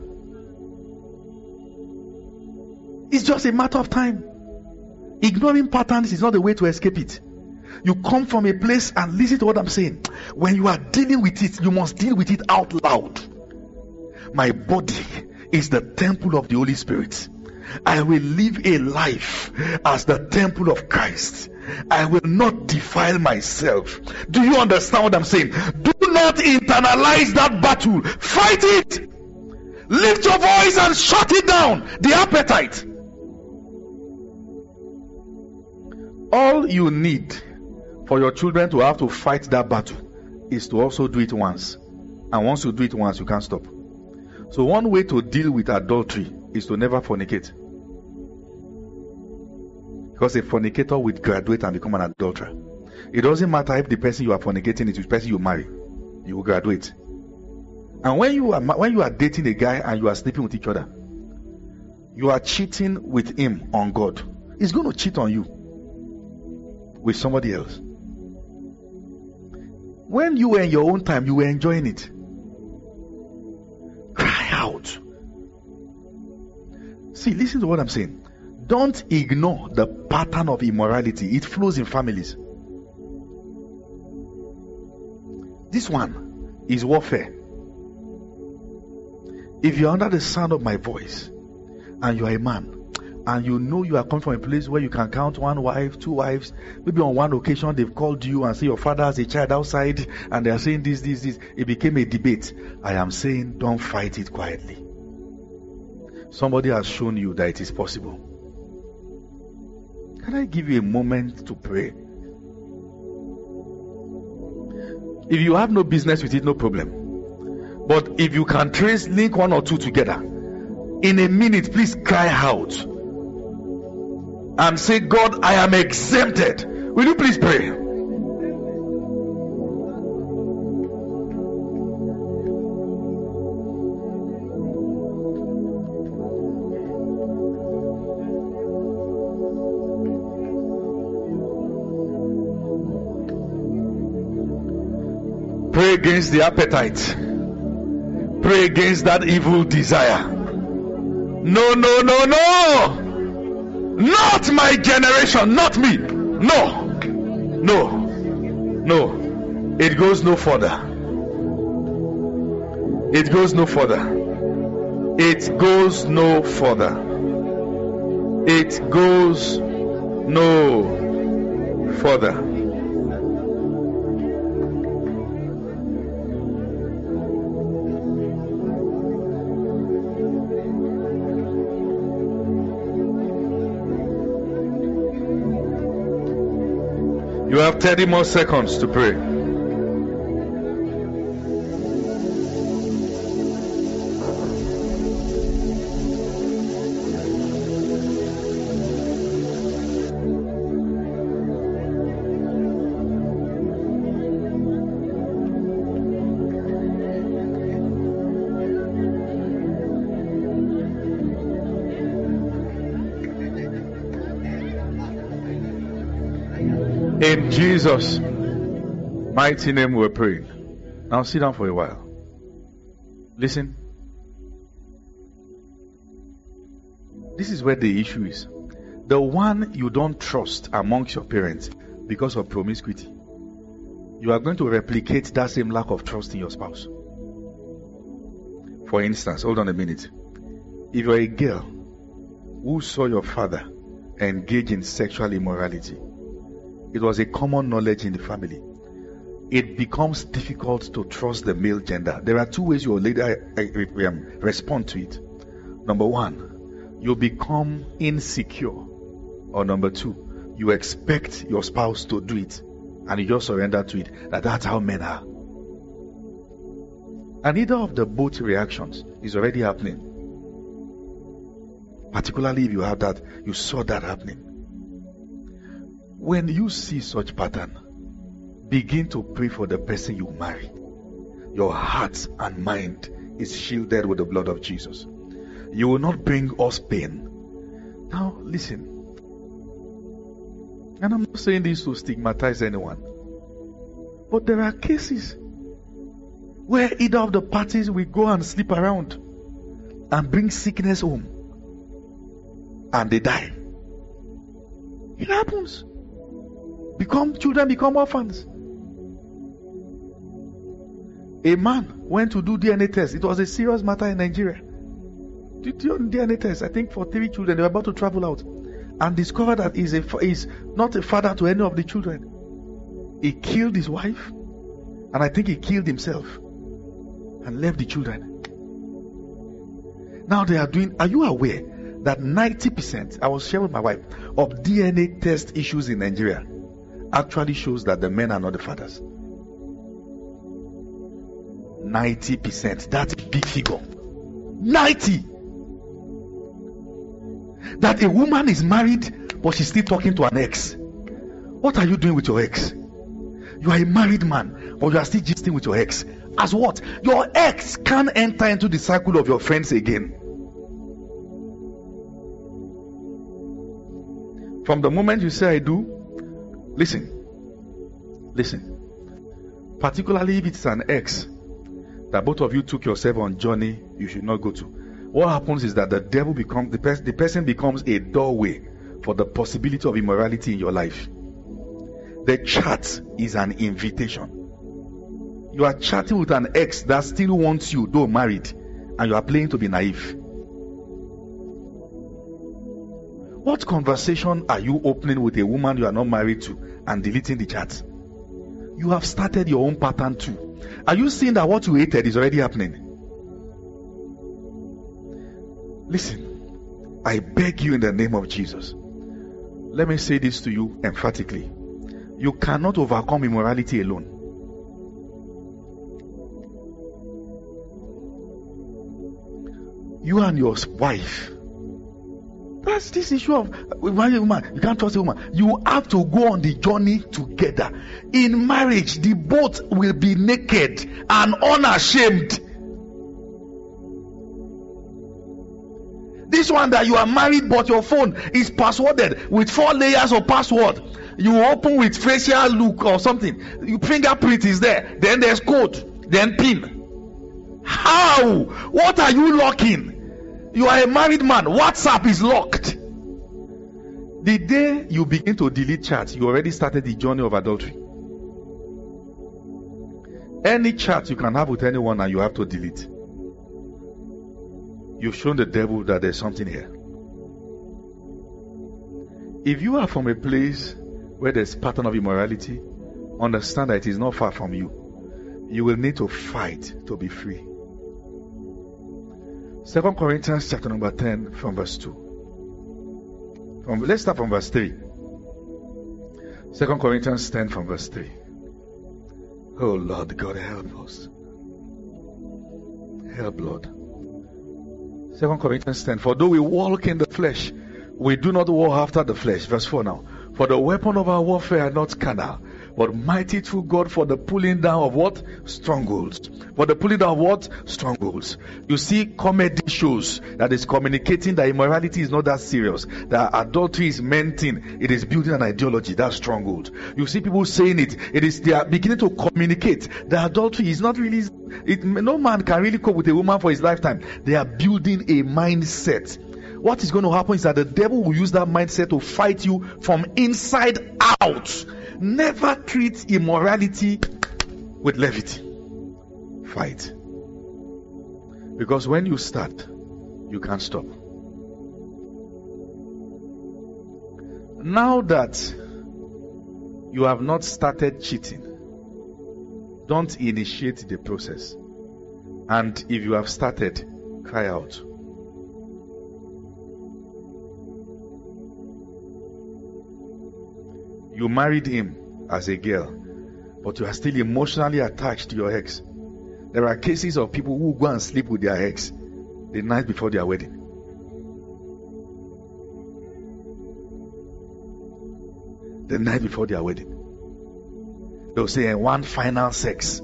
It's just a matter of time. Ignoring patterns is not the way to escape it. You come from a place and listen to what I'm saying. When you are dealing with it, you must deal with it out loud. My body is the temple of the Holy Spirit. I will live a life as the temple of Christ. I will not defile myself. Do you understand what I'm saying? Do not internalize that battle. Fight it. Lift your voice and shut it down. The appetite. All you need for your children to have to fight that battle is to also do it once. And once you do it once, you can't stop. So one way to deal with adultery is to never fornicate. Because a fornicator will graduate and become an adulterer. It doesn't matter if the person you are fornicating is the person you marry. You will graduate. And when you are when you are dating a guy and you are sleeping with each other, you are cheating with him on God. He's going to cheat on you with somebody else. When you were in your own time, you were enjoying it. Cry out. See, listen to what I'm saying. Don't ignore the pattern of immorality. It flows in families. This one is warfare. If you're under the sound of my voice and you are a man and you know you are coming from a place where you can count one wife, two wives, maybe on one occasion they've called you and say your father has a child outside and they are saying this, this, this. It became a debate. I am saying don't fight it quietly. Somebody has shown you that it is possible. Can I give you a moment to pray? If you have no business with it, no problem. But if you can trace, link one or two together, in a minute, please cry out and say, God, I am exempted. Will you please pray? Pray against the appetite. Pray against that evil desire. No, no, no, no. Not my generation, not me. No. No. No. It goes no further. It goes no further. It goes no further. It goes no further. You have thirty more seconds to pray. In Jesus' mighty name we're praying. Now sit down for a while. Listen. This is where the issue is. The one you don't trust amongst your parents because of promiscuity, you are going to replicate that same lack of trust in your spouse. For instance, hold on a minute. If you're a girl who saw your father engage in sexual immorality, it was a common knowledge in the family. It becomes difficult to trust the male gender. There are two ways you will later respond to it. Number one, you become insecure. Or number two, you expect your spouse to do it and you just surrender to it. That that's how men are. And either of the both reactions is already happening. Particularly if you have that, you saw that happening. When you see such pattern, begin to pray for the person you marry. Your heart and mind is shielded with the blood of Jesus. You will not bring us pain. Now listen. And I'm not saying this to stigmatize anyone. But there are cases where either of the parties will go and sleep around and bring sickness home. And they die. It happens. Become children become orphans. A man went to do D N A test. It was a serious matter in Nigeria. Did D N A test, I think, for three children. They were about to travel out and discovered that he's, a, he's not a father to any of the children. He killed his wife, and I think he killed himself and left the children. Now they are doing, are you aware that ninety percent, I was sharing with my wife, of D N A test issues in Nigeria actually shows that the men are not the fathers? ninety percent. That's a big figure. ninety. That a woman is married, but she's still talking to an ex. What are you doing with your ex? You are a married man, but you are still gisting with your ex. As what? Your ex can't enter into the circle of your friends again. From the moment you say I do, listen. Listen. Particularly if it's an ex that both of you took yourself on journey you should not go to. What happens is that the devil becomes the, pers- the person becomes a doorway for the possibility of immorality in your life. The chat is an invitation. You are chatting with an ex that still wants you, though married, and you are playing to be naive. What conversation are you opening with a woman you are not married to and deleting the chat? You have started your own pattern too. Are you seeing that what you hated is already happening? Listen, I beg you in the name of Jesus. Let me say this to you emphatically. You cannot overcome immorality alone. You and your wife. That's this issue of married woman. You can't trust a woman. You have to go on the journey together. In marriage, the both will be naked and unashamed. This one that you are married but your phone is passworded with four layers of password. You open with facial look or something. Your fingerprint is there. Then there's code. Then pin. How? What are you locking? You are a married man. WhatsApp is locked. The day you begin to delete chats, you already started the journey of adultery. Any chat you can have with anyone and you have to delete. You've shown the devil that there's something here. If you are from a place where there's pattern of immorality, understand that it is not far from you. You will need to fight to be free. Second Corinthians chapter number ten from verse two. From, let's start from verse three. Second Corinthians ten from verse three. Oh Lord God, help us. Help, Lord. Second Corinthians ten. For though we walk in the flesh, we do not war after the flesh. Verse four now. For the weapon of our warfare are not carnal, but mighty through God for the pulling down of what? Strongholds. For the pulling down of what? Strongholds. You see comedy shows that is communicating that immorality is not that serious. That adultery is meant in. It is building an ideology. That's stronghold. You see people saying it. It is, they are beginning to communicate that adultery is not really, it, no man can really cope with a woman for his lifetime. They are building a mindset. What is going to happen is that the devil will use that mindset to fight you from inside out. Never treat immorality with levity. Fight. Because when you start, you can't stop. Now that you have not started cheating, don't initiate the process. And if you have started, cry out. You married him as a girl, but you are still emotionally attached to your ex. There are cases of people who go and sleep with their ex the night before their wedding. the night before their wedding. They'll say, and one final sex.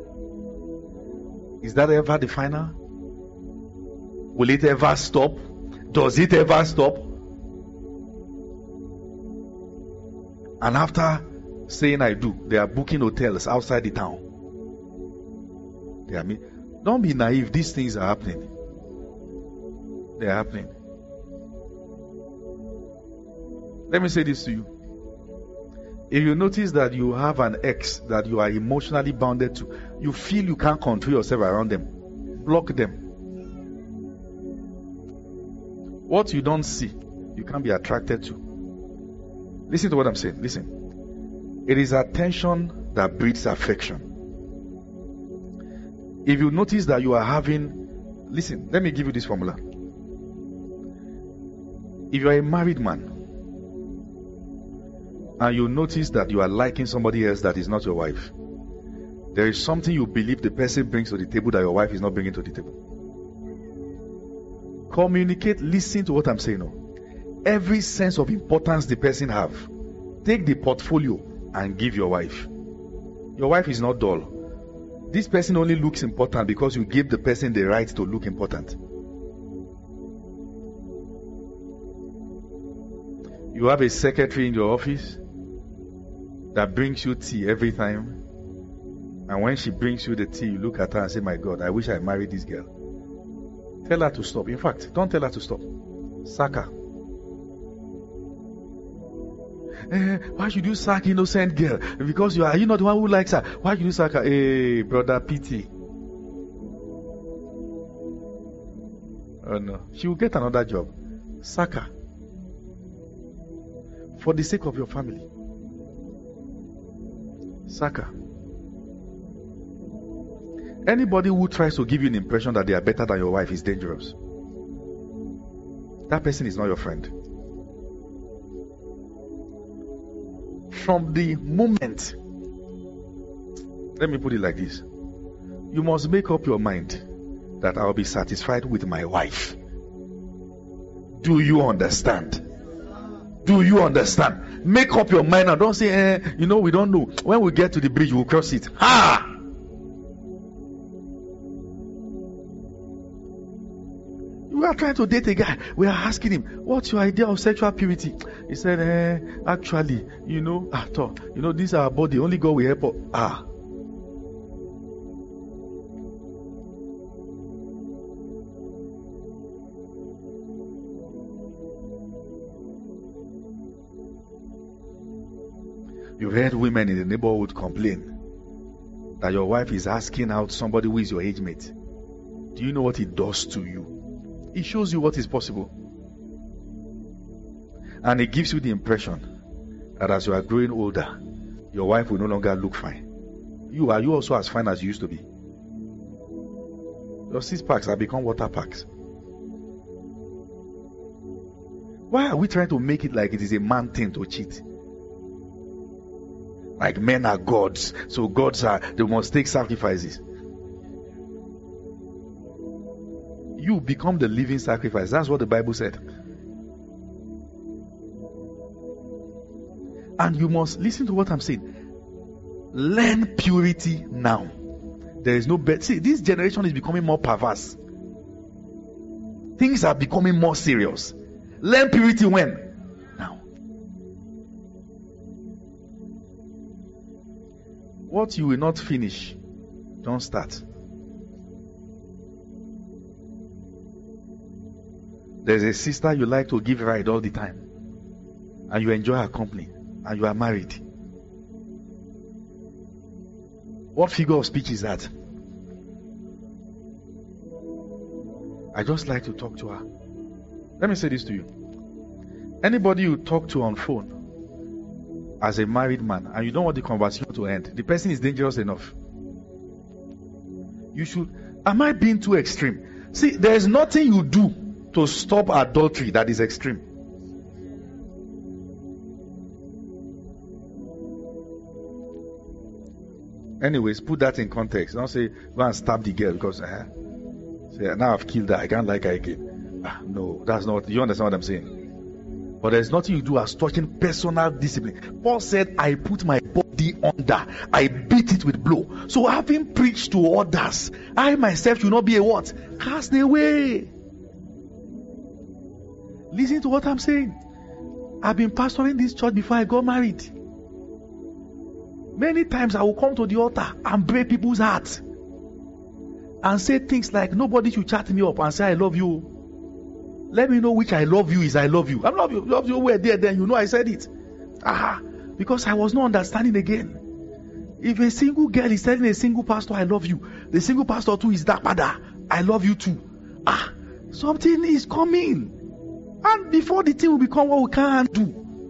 Is that ever the final? Will it ever stop? Does it ever stop? And after saying I do, they are booking hotels outside the town. They are me. Don't be naive. These things are happening. They are happening. Let me say this to you. If you notice that you have an ex that you are emotionally bounded to, you feel you can't control yourself around them, block them. What you don't see, you can't be attracted to. Listen to what I'm saying. Listen. It is attention that breeds affection. If you notice that you are having, listen, let me give you this formula. If you are a married man, and you notice that you are liking somebody else that is not your wife, there is something you believe the person brings to the table that your wife is not bringing to the table. Communicate, listen to what I'm saying now. Every sense of importance the person have, take the portfolio and give your wife. Your wife is not dull. This person only looks important because you give the person the right to look important. You have a secretary in your office that brings you tea every time, and when she brings you the tea, you look at her and say, my God, I wish I married this girl. Tell her to stop. In fact, don't tell her to stop. Sack her. Eh, why should you sack innocent girl? Because you are, are you not the one who likes her? Why should you sack her? Hey, brother, pity. Oh no, she will get another job. Sack her. For the sake of your family. Sack her. Anybody who tries to give you an impression that they are better than your wife is dangerous. That person is not your friend. From the moment, let me put it like this, you must make up your mind that I'll be satisfied with my wife. Do you understand? Do you understand? Make up your mind and don't say, eh, you know, we don't know. When we get to the bridge, we'll cross it. Ha! We are trying to date a guy. We are asking him, what's your idea of sexual purity? He said, eh, actually, you know, at all, you know, this is our body. Only God will help us. Ah. You've heard women in the neighborhood complain that your wife is asking out somebody who is your age mate. Do you know what it does to you? It shows you what is possible. And it gives you the impression that as you are growing older, your wife will no longer look fine. You are you also as fine as you used to be. Your six packs have become water packs. Why are we trying to make it like it is a man thing to cheat? Like men are gods, so gods are, they must take sacrifices. You become the living sacrifice. That's what the Bible said. And you must listen to what I'm saying. Learn purity now. There is no better. See, this generation is becoming more perverse. Things are becoming more serious. Learn purity when? Now. What you will not finish, don't start. There's a sister you like to give ride all the time, and you enjoy her company, and you are married. What figure of speech is that? I just like to talk to her. Let me say this to you. Anybody you talk to on phone as a married man and you don't want the conversation to end, the person is dangerous enough. You should. Am I being too extreme? See, there is nothing you do to stop adultery that is extreme. Anyways, put that in context. Don't say, go and stab the girl because uh, say, now I've killed her, I can't like her again. Ah, no, that's not, you understand what I'm saying? But there's nothing you do as touching personal discipline. Paul said, I put my body under. I beat it with blow. So having preached to others, I myself should not be a what? Cast away. Listen to what I'm saying. I've been pastoring this church before I got married. Many times I will come to the altar and break people's hearts. And say things like, nobody should chat me up and say I love you. Let me know which I love you is I love you. I love you. Love you were there then. You know I said it. Aha. Because I was not understanding again. If a single girl is telling a single pastor I love you, the single pastor too is that father. I love you too. Ah, something is coming. And before the thing will become what we can't do.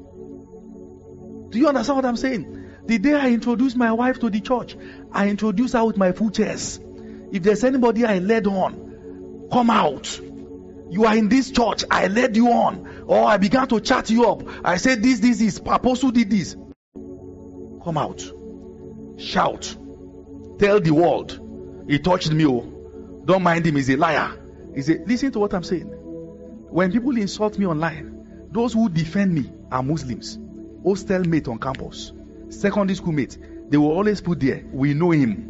Do you understand what I'm saying? The day I introduced my wife to the church, I introduced her with my full chest. If there's anybody I led on, come out. You are in this church, I led you on. Or I began to chat you up. I said this, this, this. Apostle did this. Come out. Shout. Tell the world. He touched me. Oh. Don't mind him, he's a liar. He said, listen to what I'm saying. When people insult me online, those who defend me are Muslims. Hostel mate on campus. Secondary school mate. They will always put there, we know him.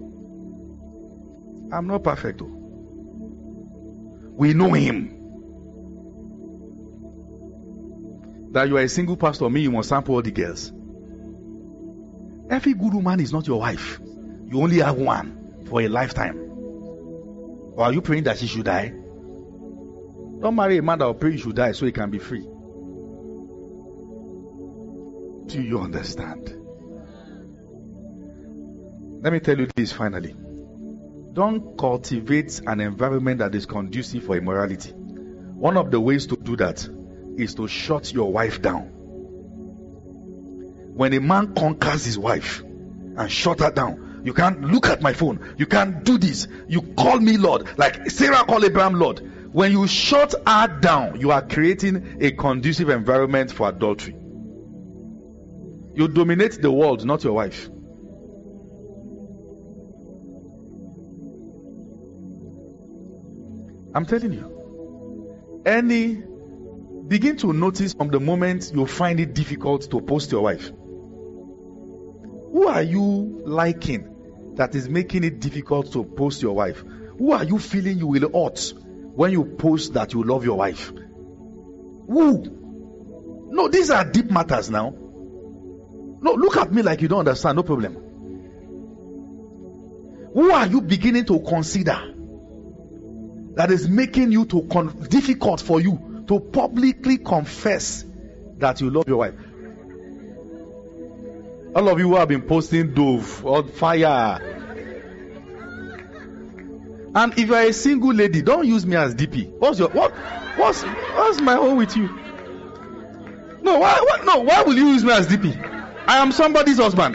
I'm not perfect though. We know him. That you are a single pastor, me, you must sample all the girls. Every good woman is not your wife. You only have one for a lifetime. Or are you praying that she should die? Don't marry a man that will pray you should die so he can be free. Do you understand? Let me tell you this finally. Don't cultivate an environment that is conducive for immorality. One of the ways to do that is to shut your wife down. When a man conquers his wife and shut her down, you can't look at my phone, you can't do this, you call me Lord, like Sarah called Abraham Lord. When you shut her down, you are creating a conducive environment for adultery. You dominate the world, not your wife. I'm telling you. Any begin to notice from the moment you find it difficult to post your wife. Who are you liking that is making it difficult to post your wife? Who are you feeling you will hurt when you post that you love your wife? Who? No, these are deep matters now. No, look at me like you don't understand, no problem. Who are you beginning to consider that is making you to con- difficult for you to publicly confess that you love your wife? All of you who have been posting Dove on fire. And if you are a single lady, don't use me as D P. What's your what? What's what's my own with you? No, why? What? No, why will you use me as D P? I am somebody's husband.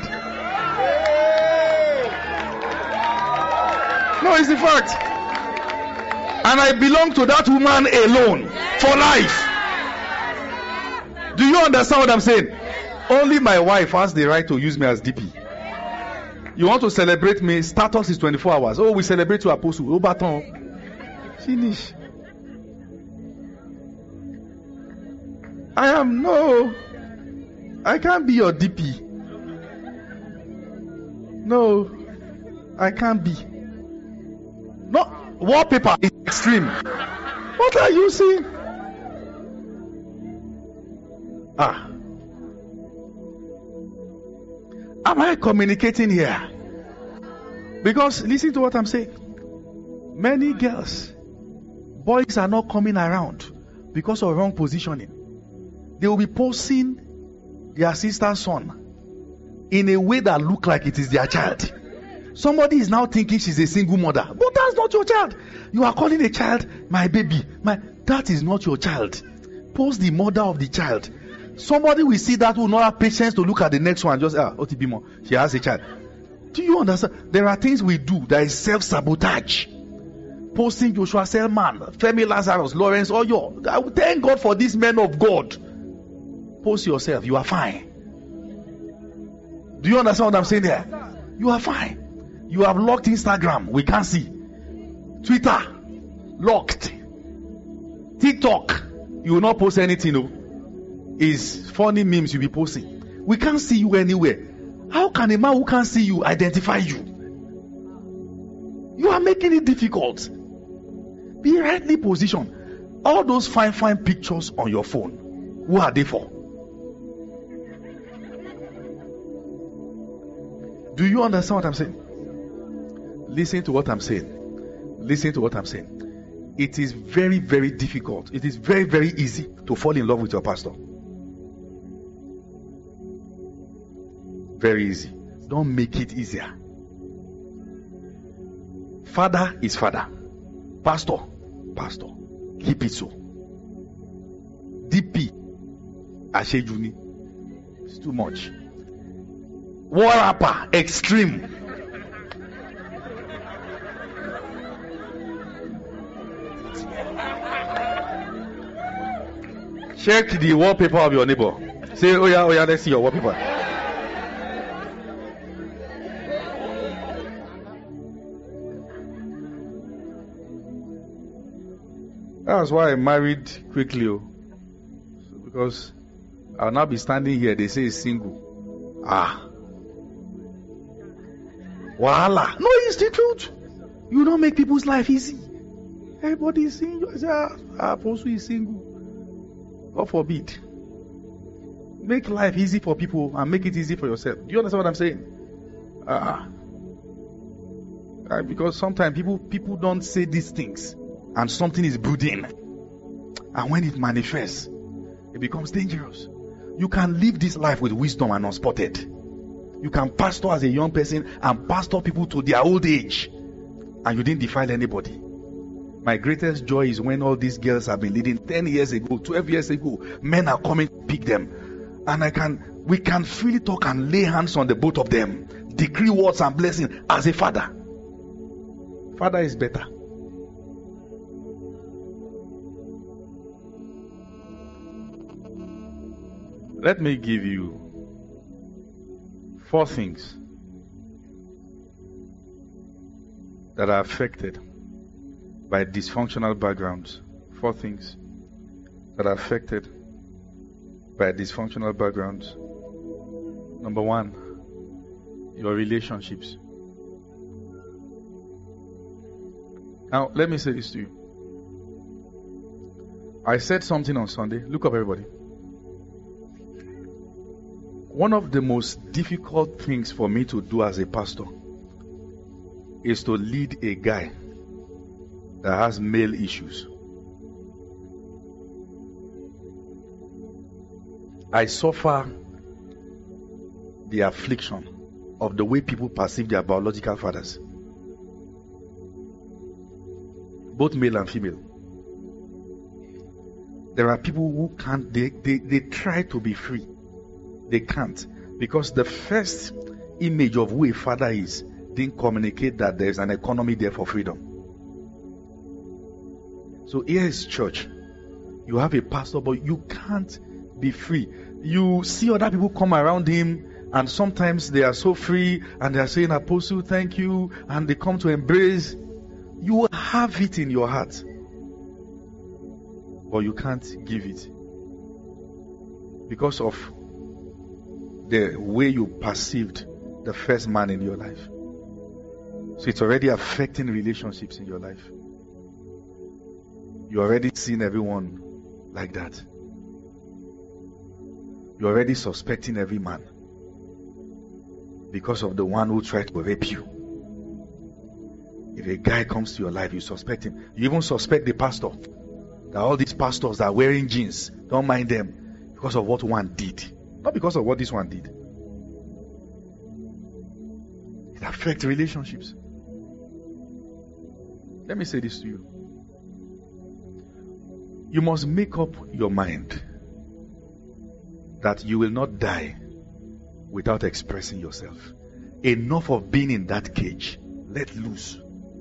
No, it's the fact. And I belong to that woman alone for life. Do you understand what I'm saying? Only my wife has the right to use me as D P. You want to celebrate me? Status is twenty-four hours. Oh, we celebrate you, Apostle. Oh, baton. Finish. I am no. I can't be your D P. No, I can't be. No. Wallpaper is extreme. What are you saying? Ah. Am I communicating here? Because listen to what I'm saying. Many girls, boys are not coming around because of wrong positioning. They will be posting their sister's son in a way that look like it is their child. Somebody is now thinking she's a single mother. But that's not your child. You are calling a child my baby. My that is not your child. Post the mother of the child. Somebody will see that will not have patience to look at the next one. Just ah, O T B more. She has a child. Do you understand? There are things we do that is self-sabotage. Posting Joshua Selman, Femi Lazarus, Lawrence Oyo. Thank God for these men of God. Post yourself. You are fine. Do you understand what I'm saying there? You are fine. You have locked Instagram. We can't see. Twitter. Locked. TikTok. You will not post anything. No. is funny memes you'll be posting. We can't see you anywhere. How can a man who can't see you identify you? You are making it difficult. Be rightly positioned. All those fine, fine pictures on your phone, who are they for? Do you understand what I'm saying? Listen to what I'm saying. Listen to what I'm saying. It is very, very difficult. It is very, very easy to fall in love with your pastor. Very easy. Don't make it easier. Father is father. Pastor, pastor. Keep it so. D P, Ashejuni. It's too much. War rapper, extreme. Check the wallpaper of your neighbor. Say, oh yeah, oh yeah, let's see your wallpaper. That's why I married quickly. Oh. So because I'll now be standing here, they say he's single. Ah. Wahala. No, it's the truth. You don't make people's life easy. Everybody is single. I say, ah, Apostle is single. God forbid. Make life easy for people and make it easy for yourself. Do you understand what I'm saying? Ah. Uh, because sometimes people people don't say these things and something is brooding. And when it manifests, it becomes dangerous. You can live this life with wisdom and unspotted. You can pastor as a young person and pastor people to their old age. And you didn't defile anybody. My greatest joy is when all these girls have been leading ten years ago, twelve years ago. Men are coming to pick them. And I can, we can freely talk and lay hands on the both of them. Decree words and blessings as a father. Father is better. Let me give you four things that are affected by dysfunctional backgrounds. Four things that are affected by dysfunctional backgrounds. Number one, your relationships. Now, let me say this to you. I said something on Sunday. Look up, everybody. One of the most difficult things for me to do as a pastor is to lead a guy that has male issues. I suffer the affliction of the way people perceive their biological fathers, both male and female. There are people who can't, they, they, they try to be free. They can't, because the first image of who a father is didn't communicate that there's an economy there for freedom. So here is church. You have a pastor, but you can't be free. You see other people come around him, and sometimes they are so free, and they are saying, Apostle, thank you, and they come to embrace. You have it in your heart, but you can't give it because of the way you perceived the first man in your life. So it's already affecting relationships in your life. You're already seeing everyone like that. You're already suspecting every man because of the one who tried to rape you. If a guy comes to your life, you suspect him. You even suspect the pastor. That all these pastors that are wearing jeans, don't mind them because of what one did. Not because of what this one did. It affects relationships. Let me say this to you. You must make up your mind that you will not die without expressing yourself. Enough of being in that cage. Let loose.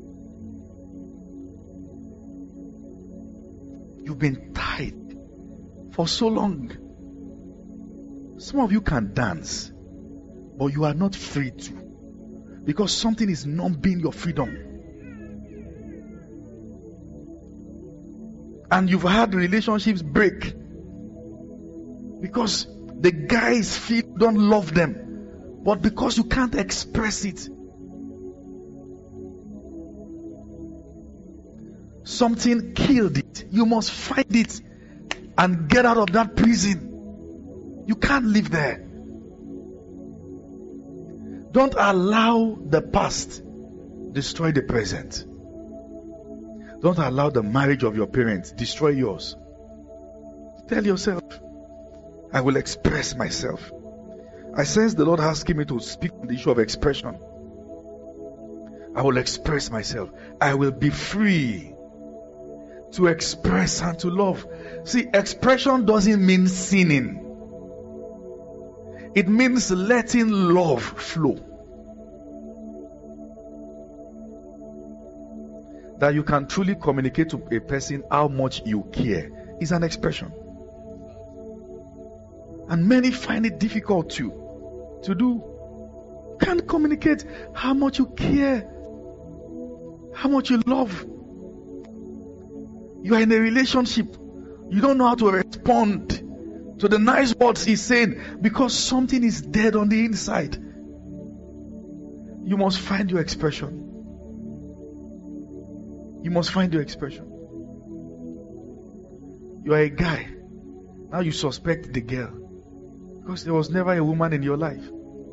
You've been tied for so long. Some of you can dance, but you are not free to, because something is numbing your freedom. And you've had relationships break Because the guys feel you don't love them, but because you can't express it. Something killed it. You must find it and get out of that prison. You can't live there. Don't allow the past destroy the present. Don't allow the marriage of your parents destroy yours. Tell yourself, I will express myself. I sense the Lord asking me to speak on the issue of expression. I will express myself. I will be free to express and to love. See, expression doesn't mean sinning. It means letting love flow. That you can truly communicate to a person how much you care is an expression. And many find it difficult to, to do. You can't communicate how much you care, how much you love. You are in a relationship. You don't know how to respond to the nice words he's saying because something is dead on the inside. You must find your expression. You must find your expression. You are a guy. Now you suspect the girl because there was never a woman in your life.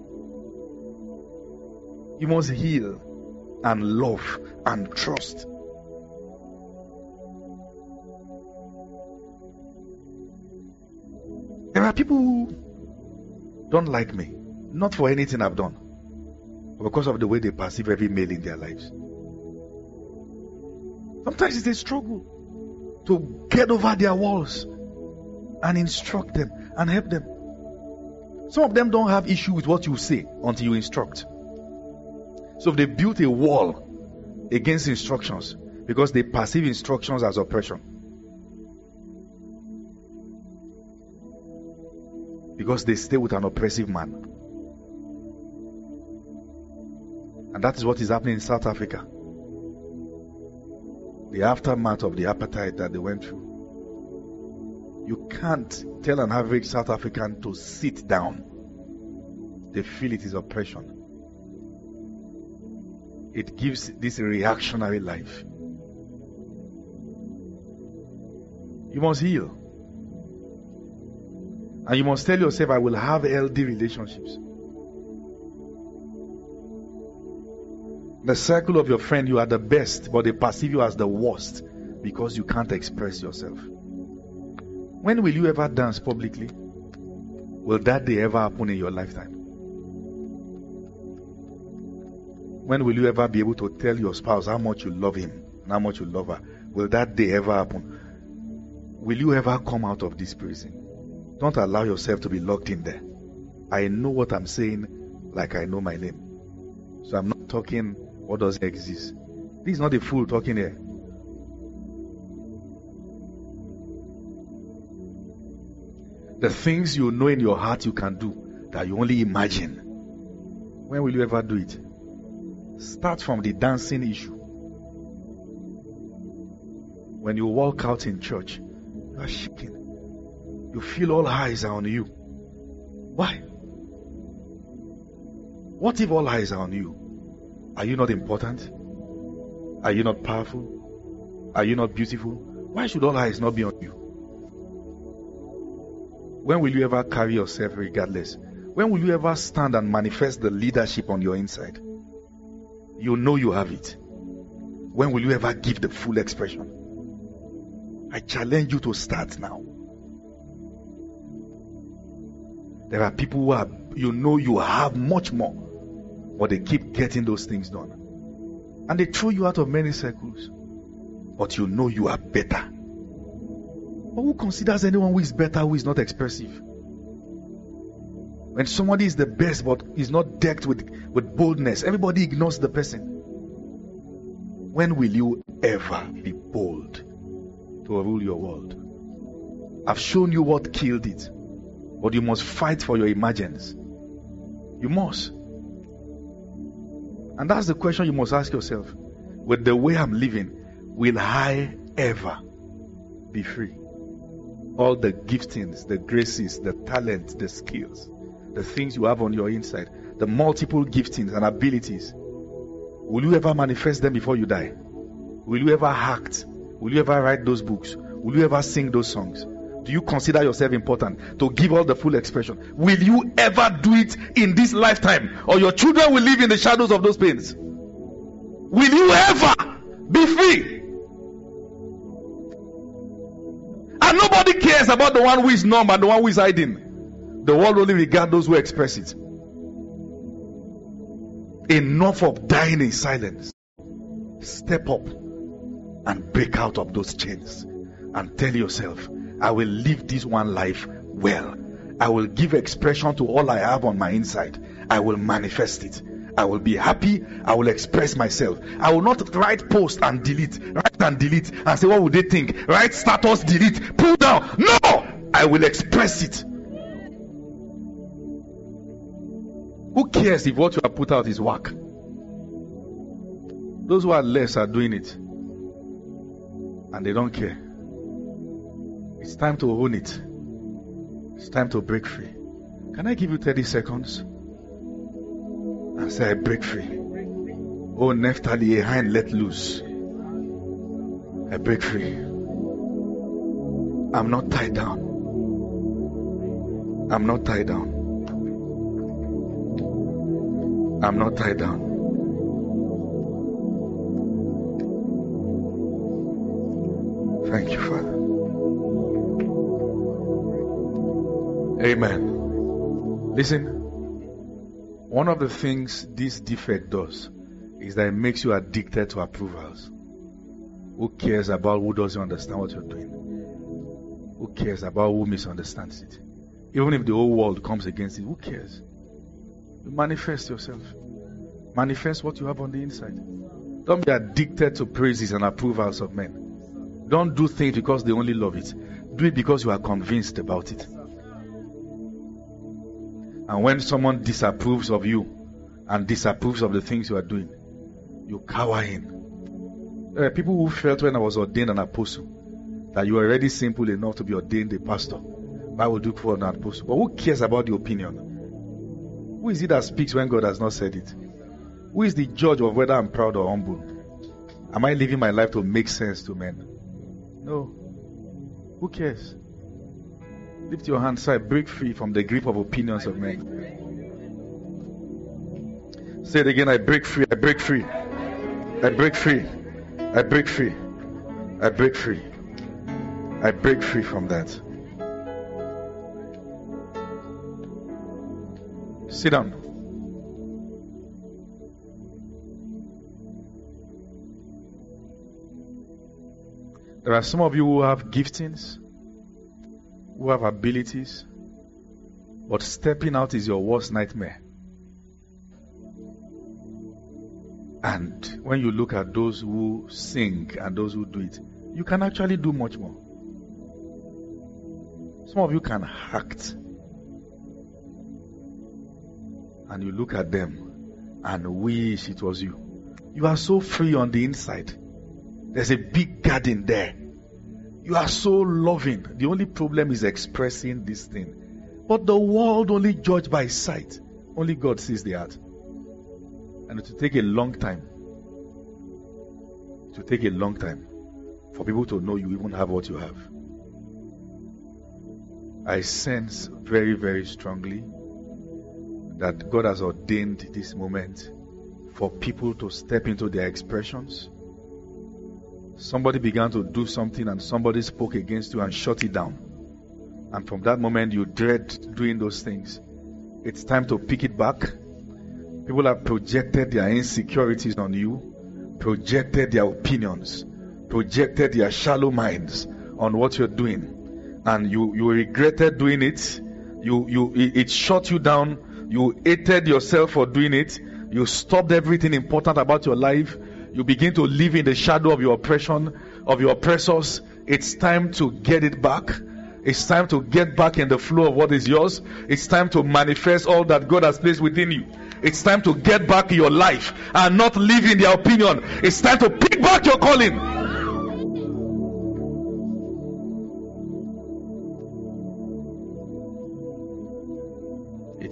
You must heal and love and trust. There are people who don't like me, not for anything I've done, but because of the way they perceive every male in their lives. Sometimes it's a struggle to get over their walls and instruct them and help them. Some of them don't have issue with what you say until you instruct. So they built a wall against instructions because they perceive instructions as oppression. Because they stay with an oppressive man. And that is what is happening in South Africa. The aftermath of the apartheid that they went through. You can't tell an average South African to sit down. They feel it is oppression. It gives this reactionary life. You must heal. And you must tell yourself, I will have healthy relationships. In the circle of your friend, you are the best, but they perceive you as the worst because you can't express yourself. When will you ever dance publicly? Will that day ever happen in your lifetime? When will you ever be able to tell your spouse how much you love him and how much you love her? Will that day ever happen? Will you ever come out of this prison? Don't allow yourself to be locked in there. I know what I'm saying like I know my name. So I'm not talking what doesn't exist. This is not a fool talking here. The things you know in your heart you can do that you only imagine. When will you ever do it? Start from the dancing issue. When you walk out in church, you are shaking. You feel all eyes are on you. Why? What if all eyes are on you? Are you not important? Are you not powerful? Are you not beautiful? Why should all eyes not be on you? When will you ever carry yourself regardless? When will you ever stand and manifest the leadership on your inside? You know you have it. When will you ever give the full expression? I challenge you to start now. There are people who are, you know you have much more, but they keep getting those things done. And they throw you out of many circles. But you know you are better. But who considers anyone who is better who is not expressive? When somebody is the best but is not decked with, with boldness, everybody ignores the person. When will you ever be bold to rule your world? I've shown you what killed it. But you must fight for your emergence. You must. And that's the question you must ask yourself. With the way I'm living, will I ever be free? all the giftings, the graces, the talents, the skills, the things you have on your inside, the multiple giftings and abilities, will you ever manifest them before you die? Will you ever act? Will you ever write those books? Will you ever sing those songs? Do you consider yourself important to give all the full expression? Will you ever do it in this lifetime? Or your children will live in the shadows of those pains? Will you ever be free? And nobody cares about the one who is numb and the one who is hiding. The world only regards those who express it. Enough of dying in silence. Step up and break out of those chains and tell yourself, I will live this one life well. I will give expression to all I have on my inside. I will manifest it. I will be happy. I will express myself. I will not write post and delete, write and delete and say, what would they think? Write status, delete, pull down. No! I will express it. Who cares if what you have put out is whack? Those who are less are doing it. And they don't care. It's time to own it. It's time to break free. Can I give you thirty seconds? And say, I break free. Oh, Naphtali, a hind let loose. I break free. I'm not tied down. I'm not tied down. I'm not tied down. Thank you, Father. Amen. Listen, one of the things this defect does is that it makes you addicted to approvals. Who cares about who doesn't understand what you're doing? Who cares about who misunderstands it? Even if the whole world comes against it, who cares? You manifest yourself. Manifest what you have on the inside. Don't be addicted to praises and approvals of men. Don't do things because they only love it. Do it because you are convinced about it. And when someone disapproves of you and disapproves of the things you are doing, you cower in. There are people who felt when I was ordained an apostle that you are already simple enough to be ordained a pastor. Why would you for an apostle? But who cares about the opinion? Who is it that speaks when God has not said it? Who is the judge of whether I'm proud or humble? Am I living my life to make sense to men? No. Who cares? Lift your hands so I break free from the grip of opinions of men. Say it again. I break free. I break free. I break free. I break free. I break free. I break free from that. Sit down. There are some of you who have giftings, who have abilities, but stepping out is your worst nightmare. And when you look at those who sing and those who do it, you can actually do much more. Some of you can act. And you look at them and wish it was you. You are so free on the inside. There's a big garden there. You are so loving. The only problem is expressing this thing. But the world only judges by sight. Only God sees the heart. And it will take a long time. It will take a long time for people to know you even have what you have. I sense very, very strongly that God has ordained this moment for people to step into their expressions. Somebody began to do something and somebody spoke against you and shut it down. And from that moment you dread doing those things. It's time to pick it back. People have projected their insecurities on you, projected their opinions, projected their shallow minds on what you're doing. And you, you regretted doing it. You, you, it shut you down. You hated yourself for doing it. You stopped everything important about your life. You begin to live in the shadow of your oppression, of your oppressors. It's time to get it back. It's time to get back in the flow of what is yours. It's time to manifest all that God has placed within you. It's time to get back your life and not live in their opinion. It's time to pick back your calling.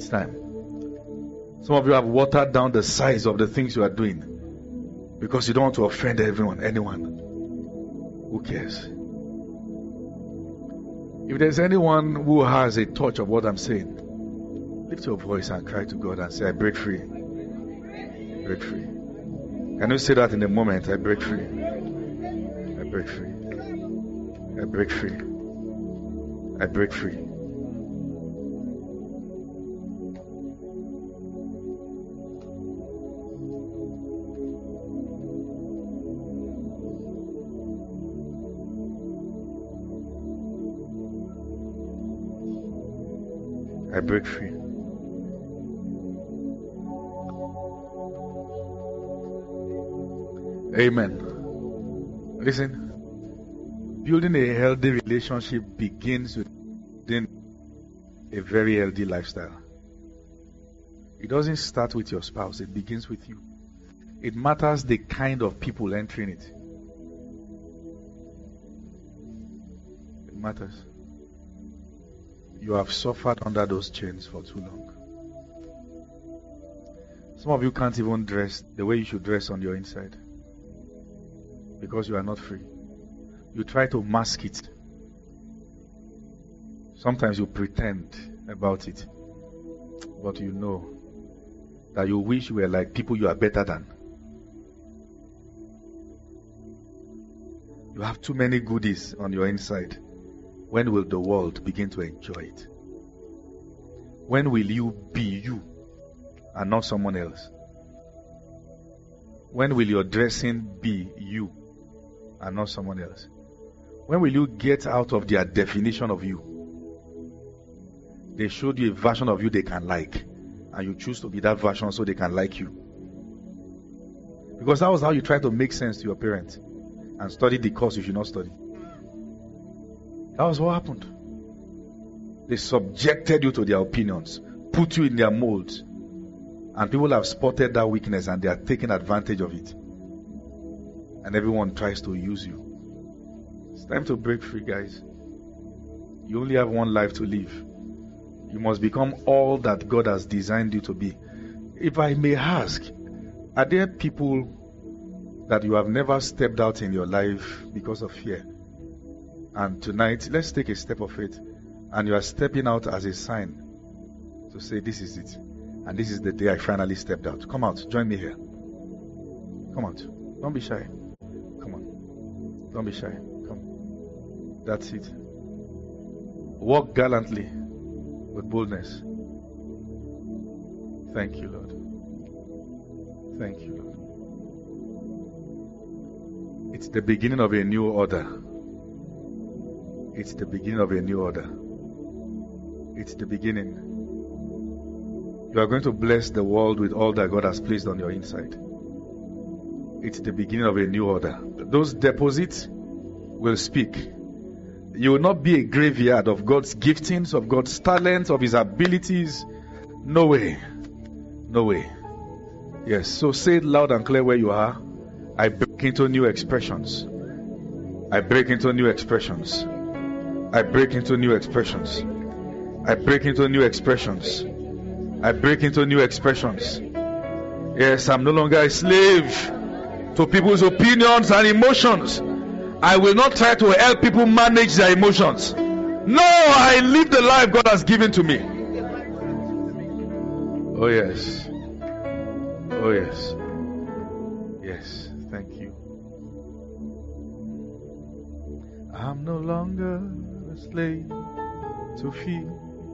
It's time. Some of you have watered down the size of the things you are doing because you don't want to offend everyone, anyone. Who cares? If there's anyone who has a touch of what I'm saying, lift your voice and cry to God and say, I break free. Break free. Can you say that in a moment? I break free. I break free. I break free. I break free. I break free. Amen. Listen, building a healthy relationship begins with a very healthy lifestyle. It doesn't start with your spouse, it begins with you. It matters the kind of people entering it. It matters. You have suffered under those chains for too long. Some of you can't even dress the way you should dress on your inside because you are not free. You try to mask it. Sometimes you pretend about it, but you know that you wish you were like people you are better than. You have too many goodies on your inside. When will the world begin to enjoy it? When will you be you and not someone else? When will your dressing be you and not someone else? When will you get out of their definition of you? They showed you a version of you they can like, and you choose to be that version so they can like you. Because that was how you try to make sense to your parents and study the course you should not study. That was what happened. They subjected you to their opinions, put you in their molds, and people have spotted that weakness and they are taking advantage of it. And everyone tries to use you. It's time to break free, guys. You only have one life to live. You must become all that God has designed you to be. If I may ask, are there people that you have never stepped out in your life because of fear? And tonight, let's take a step of faith. And you are stepping out as a sign to say, this is it. And this is the day I finally stepped out. Come out. Join me here. Come out. Don't be shy. Come on. Don't be shy. Come. That's it. Walk gallantly with boldness. Thank you, Lord. Thank you, Lord. It's the beginning of a new order. It's the beginning of a new order. It's the beginning. You are going to bless the world with all that God has placed on your inside. It's the beginning of a new order. Those deposits will speak. You will not be a graveyard of God's giftings, of God's talents, of His abilities. No way. No way. Yes, so say it loud and clear where you are. I break into new expressions. I break into new expressions. I break into new expressions. I break into new expressions. I break into new expressions. Yes, I'm no longer a slave to people's opinions and emotions. I will not try to help people manage their emotions. No, I live the life God has given to me. Oh yes. Oh yes. Yes, thank you. I'm no longer a slave to fear.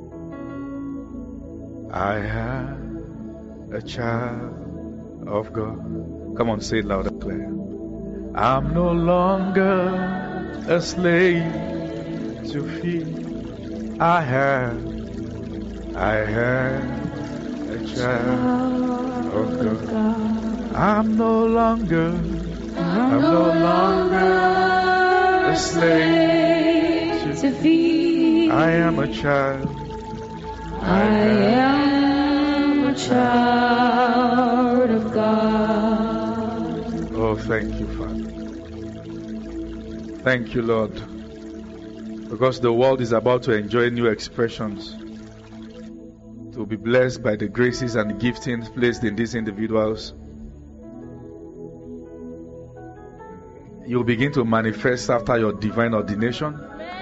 I am a child of God. Come on, say it loud and clear. I'm no longer a slave to fear. I am, I am a child of God. I'm no longer, I'm no longer a slave to fear. I am a child. I am a child of God. Oh, thank you, Father. Thank you, Lord. Because the world is about to enjoy new expressions. to be blessed by the graces and giftings placed in these individuals, you'll begin to manifest after your divine ordination.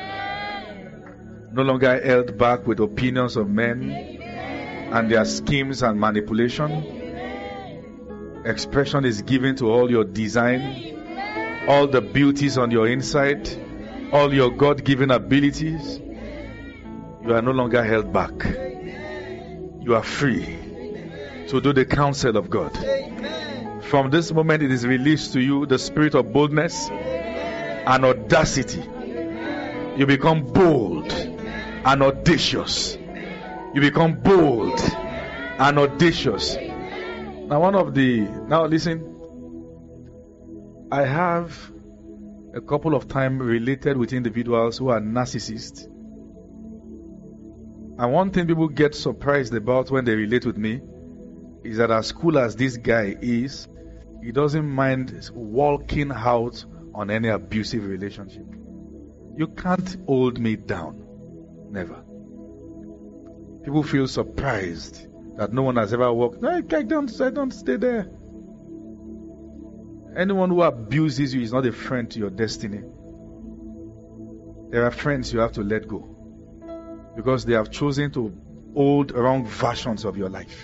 No longer held back with opinions of men and their schemes and manipulation. Expression is given to all your design, all the beauties on your inside, all your God-given abilities. You are no longer held back. You are free to do the counsel of God. From this moment, it is released to you the spirit of boldness and audacity. You become bold and audacious. You become bold and audacious. Now, one of the, now listen, I have a couple of times related with individuals who are narcissists. And one thing people get surprised about when they relate with me is that as cool as this guy is, he doesn't mind walking out on any abusive relationship. You can't hold me down. Never. People feel surprised that no one has ever walked. No, I don't, I don't stay there. Anyone who abuses you is not a friend to your destiny. There are friends you have to let go because they have chosen to hold wrong versions of your life.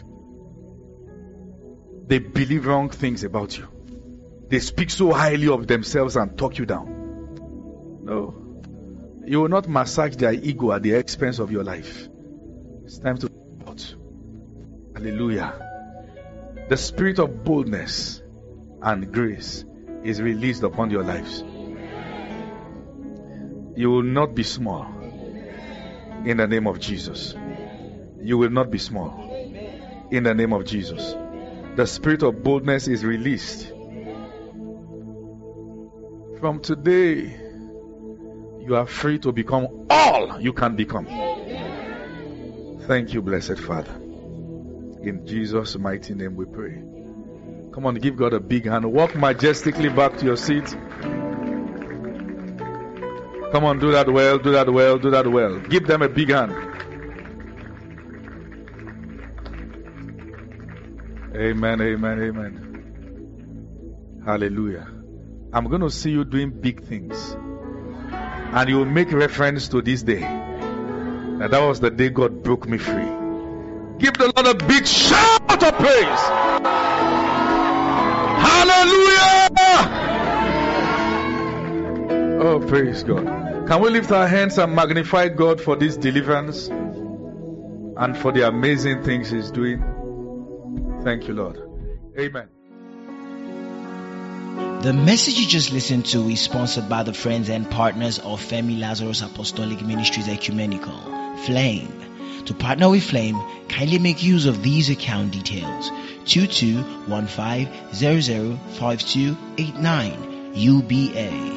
They believe wrong things about you. They speak so highly of themselves and talk you down. No. You will not massage their ego at the expense of your life. It's time to go out. Hallelujah. The spirit of boldness and grace is released upon your lives. You will not be small. In the name of Jesus. You will not be small. In the name of Jesus. The spirit of boldness is released. From today, you are free to become all you can become. Thank you, blessed Father. In Jesus' mighty name we pray. Come on, give God a big hand. Walk majestically back to your seat. Come on, do that well, do that well, do that well. Give them a big hand. Amen, amen, amen. Hallelujah. I'm going to see you doing big things. And you will make reference to this day. That that was the day God broke me free. Give the Lord a big shout of praise. Hallelujah! Oh, praise God. Can we lift our hands and magnify God for this deliverance and for the amazing things He's doing? Thank you, Lord. Amen. The message you just listened to is sponsored by the friends and partners of Femi Lazarus Apostolic Ministries Ecumenical, Flame. To partner with Flame, kindly make use of these account details: two two one five zero zero five two eight nine U B A.